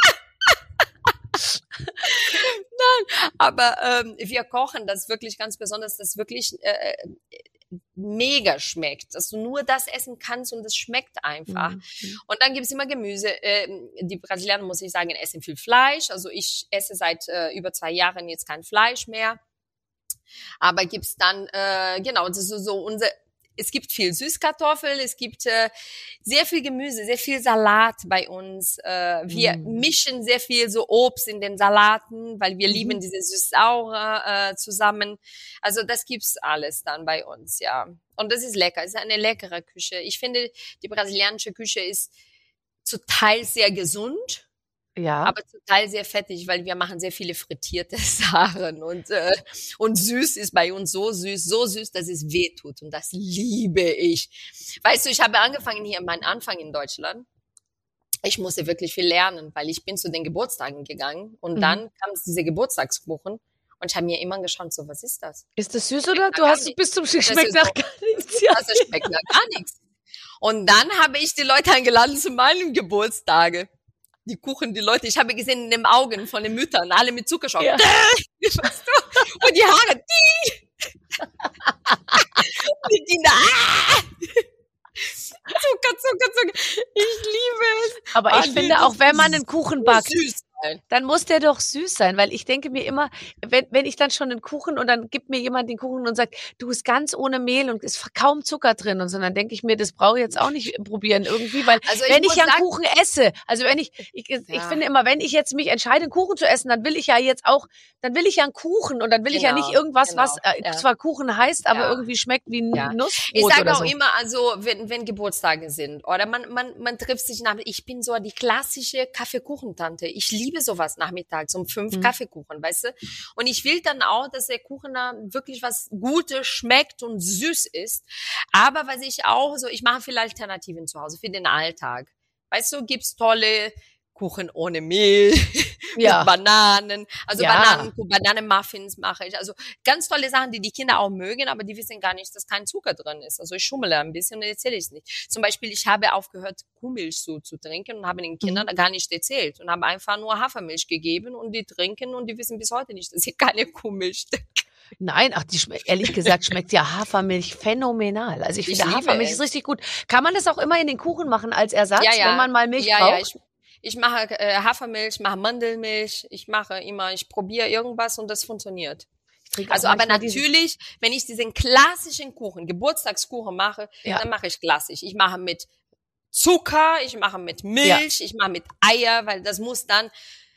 Nein, aber ähm, wir kochen das wirklich ganz besonders, das wirklich äh, mega schmeckt, dass du nur das essen kannst und es schmeckt einfach. Mhm. Und dann gibt's immer Gemüse. Ähm, die Brasilianer, muss ich sagen, essen viel Fleisch. Also ich esse seit äh, über zwei Jahren jetzt kein Fleisch mehr. Aber gibt's dann, äh, genau, das ist so, so unser, es gibt viel Süßkartoffel, es gibt äh, sehr viel Gemüse, sehr viel Salat bei uns. Äh, wir Mm. mischen sehr viel so Obst in den Salaten, weil wir Mhm. lieben diese süß-saure äh, zusammen. Also das gibt's alles dann bei uns, ja. Und das ist lecker, es ist eine leckere Küche. Ich finde, die brasilianische Küche ist zum Teil sehr gesund, Ja. aber zum Teil sehr fettig, weil wir machen sehr viele frittierte Sachen und äh, und süß ist bei uns so süß, so süß, dass es weh tut und das liebe ich. Weißt du, ich habe angefangen hier, mein Anfang in Deutschland. Ich musste wirklich viel lernen, weil ich bin zu den Geburtstagen gegangen und Mhm. dann kam es diese Geburtstagskuchen und ich habe mir immer geschaut, so was ist das? Ist das süß oder? Du gar hast nicht. bis zum Das Schmeckt ist nach so- gar nichts. Ja. Das schmeckt nach gar nichts. Und dann habe ich die Leute eingeladen zu meinem Geburtstage. Die Kuchen, die Leute, ich habe gesehen in den Augen von den Müttern, alle mit Zuckerschock. Ja. Weißt du? Und die Haare, die. die Kinder, ah! Zucker, Zucker, Zucker. Ich liebe es. Aber Ah, ich nee, finde, das auch wenn man ist einen Kuchen so backt, süß sein. dann muss der doch süß sein, weil ich denke mir immer, wenn, wenn ich dann schon einen Kuchen und dann gibt mir jemand den Kuchen und sagt, du ist ganz ohne Mehl und ist kaum Zucker drin und so, dann denke ich mir, das brauche ich jetzt auch nicht probieren irgendwie, weil Also ich wenn ich muss ja einen sagen- Kuchen esse, also wenn ich, ich, ich Ja. finde immer, wenn ich jetzt mich entscheide, einen Kuchen zu essen, dann will ich ja jetzt auch, dann will ich ja einen Kuchen und dann will ich ja Genau, nicht irgendwas, genau, was äh, ja. zwar Kuchen heißt, aber Ja. irgendwie schmeckt wie ein Ja. Nussbrot Ich sage oder auch so. immer, also wenn, wenn Geburtstage sind oder man, man, man trifft sich nach, ich bin so die klassische Kaffeekuchentante. Ich liebe sowas nachmittags um fünf Mhm. Kaffeekuchen, weißt du? Und ich will dann auch, dass der Kuchen da wirklich was Gutes schmeckt und süß ist. Aber was ich auch so, ich mache viele Alternativen zu Hause für den Alltag. Weißt du, gibt's tolle Kuchen ohne Mehl, Ja. mit Bananen, also Ja. Bananen, Bananenmuffins mache ich. Also ganz tolle Sachen, die die Kinder auch mögen, aber die wissen gar nicht, dass kein Zucker drin ist. Also ich schummele ein bisschen und erzähle ich es nicht. Zum Beispiel, ich habe aufgehört, Kuhmilch so zu trinken und habe den Kindern gar nicht erzählt und habe einfach nur Hafermilch gegeben und die trinken und die wissen bis heute nicht, dass ich keine Kuhmilch trinke. Nein, ach, die schmeckt, ehrlich gesagt, schmeckt ja Hafermilch phänomenal. Also ich Ich finde, liebe Hafermilch es. ist richtig gut. Kann man das auch immer in den Kuchen machen als Ersatz, Ja, ja. wenn man mal Milch ja, braucht? ja, ich, ich mache äh, Hafermilch, mache Mandelmilch, ich mache immer, ich probiere irgendwas und das funktioniert. Ich trinke auch Also, aber manchmal diese- natürlich, wenn ich diesen klassischen Kuchen, Geburtstagskuchen mache, Ja. dann mache ich klassisch. Ich mache mit Zucker, ich mache mit Milch, ich mache mit Eier, weil das muss dann,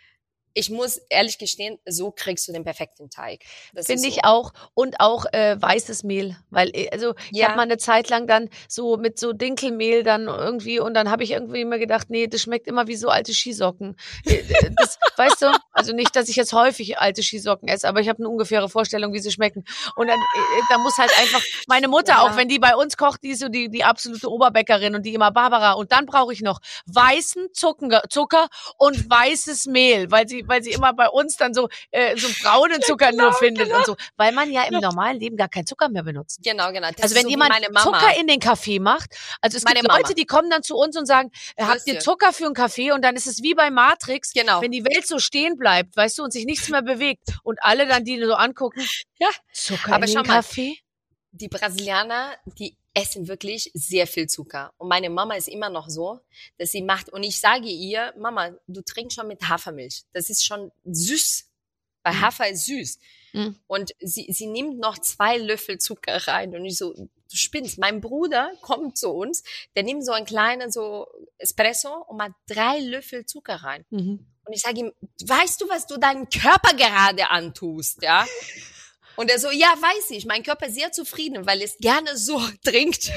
ich muss ehrlich gestehen, so kriegst du den perfekten Teig. Das Finde ist ich so. auch. Und auch äh, weißes Mehl. Weil, äh, also ich Ja. habe mal eine Zeit lang dann so mit so Dinkelmehl dann irgendwie und dann habe ich irgendwie immer gedacht, nee, das schmeckt immer wie so alte Skisocken. Äh, Das, weißt du, also nicht, dass ich jetzt häufig alte Skisocken esse, aber ich habe eine ungefähre Vorstellung, wie sie schmecken. Und dann äh, da muss halt einfach meine Mutter, Ja. auch wenn die bei uns kocht, die ist so die, die absolute Oberbäckerin und die immer Barbara. Und dann brauche ich noch weißen Zucker, Zucker und weißes Mehl, weil sie, weil sie immer bei uns dann so, äh, so braunen Zucker nur findet und so. Weil man ja im normalen Leben gar keinen Zucker mehr benutzt. Genau, genau. Das Also ist wenn so wie jemand meine Mama. Zucker in den Kaffee macht, also es Meine gibt Leute, Mama. die kommen dann zu uns und sagen, äh, habt ihr Grüße. Zucker für einen Kaffee? Und dann ist es wie bei Matrix, Genau. wenn die Welt so stehen bleibt, weißt du, und sich nichts mehr bewegt und alle dann die so angucken, Ja. Zucker Aber in schau den mal. Kaffee? die Brasilianer, die essen wirklich sehr viel Zucker. Und meine Mama ist immer noch so, dass sie macht, und ich sage ihr, Mama, du trinkst schon mit Hafermilch. Das ist schon süß. Weil mhm. Hafer ist süß. Mhm. Und sie, sie nimmt noch zwei Löffel Zucker rein. Und ich so, du spinnst. Mein Bruder kommt zu uns, der nimmt so einen kleinen so Espresso und macht drei Löffel Zucker rein. Mhm. Und ich sage ihm, weißt du, was du deinem Körper gerade antust, ja? Und er so, ja, weiß ich, mein Körper ist sehr zufrieden, weil es gerne so trinkt.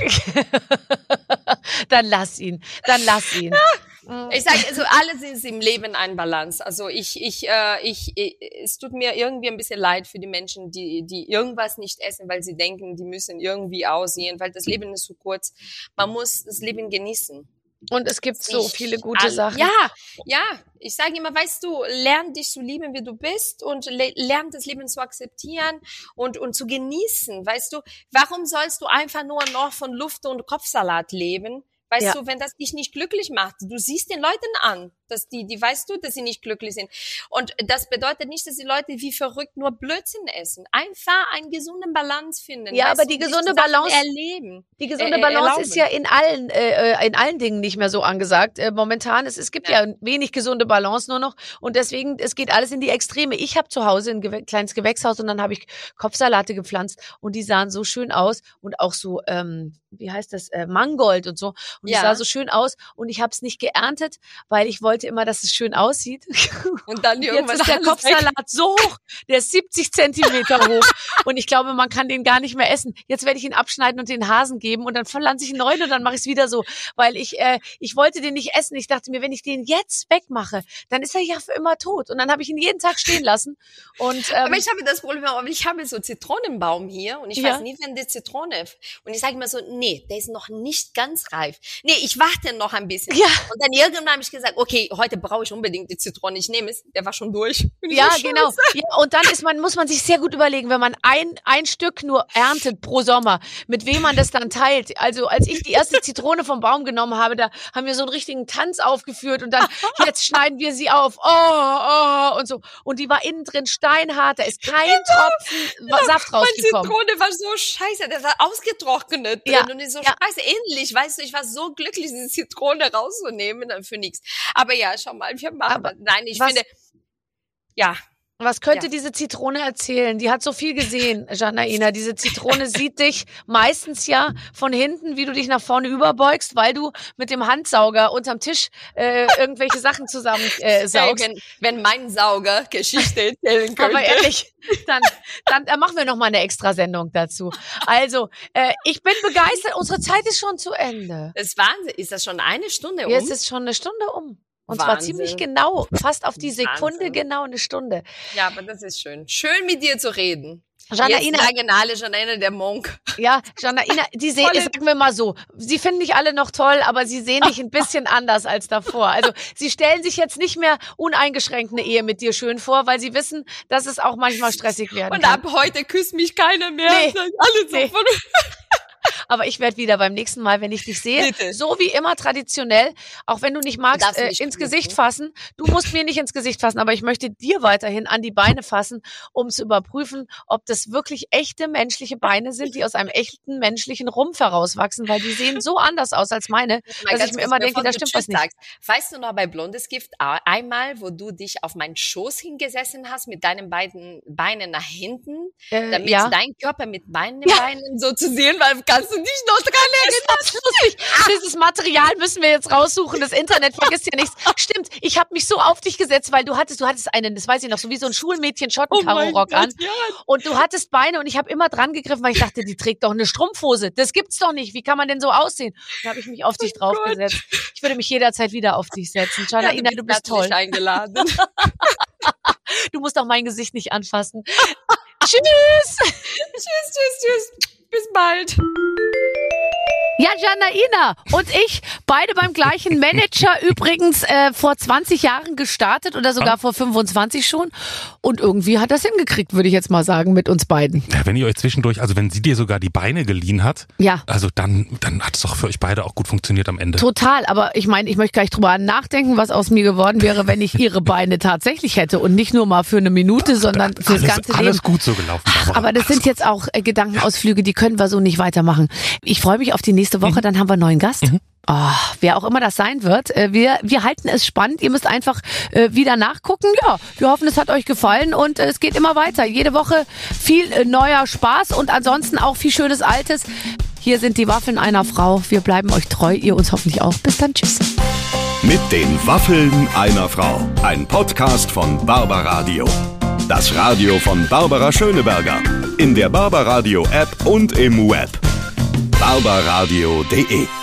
Dann lass ihn, dann lass ihn. Ich sage, also alles ist im Leben ein Balance. Also ich, ich, äh, ich, ich, es tut mir irgendwie ein bisschen leid für die Menschen, die, die irgendwas nicht essen, weil sie denken, die müssen irgendwie aussehen, weil das Leben ist so kurz. Man muss das Leben genießen. Und es gibt so viele gute alle. Sachen. Ja, ja. Ich sage immer, weißt du, lern dich zu lieben, wie du bist, und le- lern das Leben zu akzeptieren und, und zu genießen. Weißt du, warum sollst du einfach nur noch von Luft und Kopfsalat leben? Weißt ja. du, wenn das dich nicht glücklich macht, du siehst den Leuten an, dass die, die weißt du, dass sie nicht glücklich sind. Und das bedeutet nicht, dass die Leute wie verrückt nur Blödsinn essen. Einfach einen gesunden Balance finden. Ja, aber die du, gesunde Balance, erleben, die gesunde äh, Balance erlauben. ist ja in allen, äh, in allen Dingen nicht mehr so angesagt. Äh, momentan, es, es gibt ja. ja wenig gesunde Balance nur noch, und deswegen, es geht alles in die Extreme. Ich habe zu Hause ein Gew- kleines Gewächshaus, und dann habe ich Kopfsalate gepflanzt, und die sahen so schön aus, und auch so, ähm, wie heißt das, äh, Mangold und so. Und es ja. sah so schön aus, und ich habe es nicht geerntet, weil ich wollte immer, dass es schön aussieht. Und dann jetzt ist der Kopfsalat weg. So hoch, der ist siebzig Zentimeter hoch, und ich glaube, man kann den gar nicht mehr essen. Jetzt werde ich ihn abschneiden und den Hasen geben, und dann pflanze ich einen neuen, und dann mache ich es wieder so, weil ich äh, ich wollte den nicht essen. Ich dachte mir, wenn ich den jetzt wegmache, dann ist er ja für immer tot, und dann habe ich ihn jeden Tag stehen lassen. Und ähm, aber ich habe das Problem, aber ich habe so Zitronenbaum hier, und ich ja. weiß nie, wenn die Zitrone, und ich sage immer so, nee, der ist noch nicht ganz reif. Nee, ich warte noch ein bisschen. Ja. Und dann irgendwann habe ich gesagt, okay, heute brauche ich unbedingt die Zitrone, ich nehme es. Der war schon durch. Ja, so genau. Ja, und dann ist man, muss man sich sehr gut überlegen, wenn man ein, ein Stück nur erntet pro Sommer, mit wem man das dann teilt. Also als ich die erste Zitrone vom Baum genommen habe, da haben wir so einen richtigen Tanz aufgeführt, und dann, jetzt schneiden wir sie auf. Oh, oh, und so. Und die war innen drin steinhart, da ist kein Tropfen ja, Saft rausgekommen. Meine Zitrone war so scheiße, der war ausgetrocknet drin, ja, und ist so ja. scheiße ähnlich. Weißt du, ich war so glücklich, diese Zitrone rauszunehmen, dann für nichts. Aber ja, schau mal, wir machen Aber das. Nein, ich was, finde, ja. Was könnte ja. diese Zitrone erzählen? Die hat so viel gesehen, Janaina. Diese Zitrone sieht dich meistens ja von hinten, wie du dich nach vorne überbeugst, weil du mit dem Handsauger unterm Tisch äh, irgendwelche Sachen zusammen äh, saugst. Hey, wenn, wenn mein Sauger Geschichte erzählen könnte. Aber ehrlich, dann, dann, dann machen wir noch mal eine Extrasendung dazu. Also, äh, ich bin begeistert. Unsere Zeit ist schon zu Ende. Das ist Wahnsinn. Ist das schon eine Stunde um? Jetzt ist schon eine Stunde um. Und Wahnsinn. zwar ziemlich genau, fast auf die Sekunde Wahnsinn. Genau eine Stunde. Ja, aber das ist schön. Schön mit dir zu reden. Janaina, Janaina, Janaina, der Monk. Ja, Janaina, die sehen, sagen wir mal so, sie finden dich alle noch toll, aber sie sehen dich ein bisschen anders als davor. Also sie stellen sich jetzt nicht mehr uneingeschränkt eine Ehe mit dir schön vor, weil sie wissen, dass es auch manchmal stressig werden Und kann. ab heute küsst mich keiner mehr. Nee, Alle so nee. von Aber ich werde wieder beim nächsten Mal, wenn ich dich sehe, Bitte. so wie immer traditionell, auch wenn du nicht magst, Darfst äh, nicht ins tun, Gesicht ne? fassen. Du musst mir nicht ins Gesicht fassen, aber ich möchte dir weiterhin an die Beine fassen, um zu überprüfen, ob das wirklich echte menschliche Beine sind, die aus einem echten menschlichen Rumpf herauswachsen, weil die sehen so anders aus als meine, Mal dass ich mir immer denke, da stimmt was nicht. Sagst. Weißt du noch bei Blondes Gift einmal, wo du dich auf meinen Schoß hingesessen hast mit deinen beiden Beinen nach hinten, Äh, damit ja. dein Körper mit meinen Ja. Beinen so zu sehen war, kannst du dich noch dran erinnern? Das ist lustig. Dieses Material müssen wir jetzt raussuchen. Das Internet vergisst ja nichts. Stimmt, ich habe mich so auf dich gesetzt, weil du hattest, du hattest einen, das weiß ich noch, so wie so ein Schulmädchen Schottenkaro-Rock Oh mein an. Gott, ja. Und du hattest Beine, und ich habe immer dran gegriffen, weil ich dachte, die trägt doch eine Strumpfhose. Das gibt's doch nicht. Wie kann man denn so aussehen? Da habe ich mich auf dich Oh draufgesetzt. Ich würde mich jederzeit wieder auf dich setzen. Janaina, ja, du bist toll. Eingeladen. Du musst auch mein Gesicht nicht anfassen. Tschüss. Tschüss, tschüss, tschüss. Bis bald. Ja, Janaina und ich, beide beim gleichen Manager, übrigens äh, vor zwanzig Jahren gestartet oder sogar vor fünfundzwanzig schon. Und irgendwie hat das hingekriegt, würde ich jetzt mal sagen, mit uns beiden. Ja, wenn ihr euch zwischendurch, also wenn sie dir sogar die Beine geliehen hat, ja. also dann, dann hat es doch für euch beide auch gut funktioniert am Ende. Total, aber ich meine, ich möchte gleich drüber nachdenken, was aus mir geworden wäre, wenn ich ihre Beine tatsächlich hätte und nicht nur mal für eine Minute, sondern fürs alles, ganze Leben. Alles gut so gelaufen. Ach, aber das sind jetzt auch äh, Gedankenausflüge, die können wir so nicht weitermachen. Ich freue mich auf die nächste Woche, mhm. dann haben wir einen neuen Gast. Mhm. Oh, wer auch immer das sein wird. Wir, wir halten es spannend. Ihr müsst einfach äh, wieder nachgucken. Ja, wir hoffen, es hat euch gefallen und äh, es geht immer weiter. Jede Woche viel äh, neuer Spaß und ansonsten auch viel schönes Altes. Hier sind die Waffeln einer Frau. Wir bleiben euch treu, ihr uns hoffentlich auch. Bis dann, tschüss. Mit den Waffeln einer Frau. Ein Podcast von Barbaradio. Das Radio von Barbara Schöneberger. In der Barbaradio App und im Web. barbaradio punkt de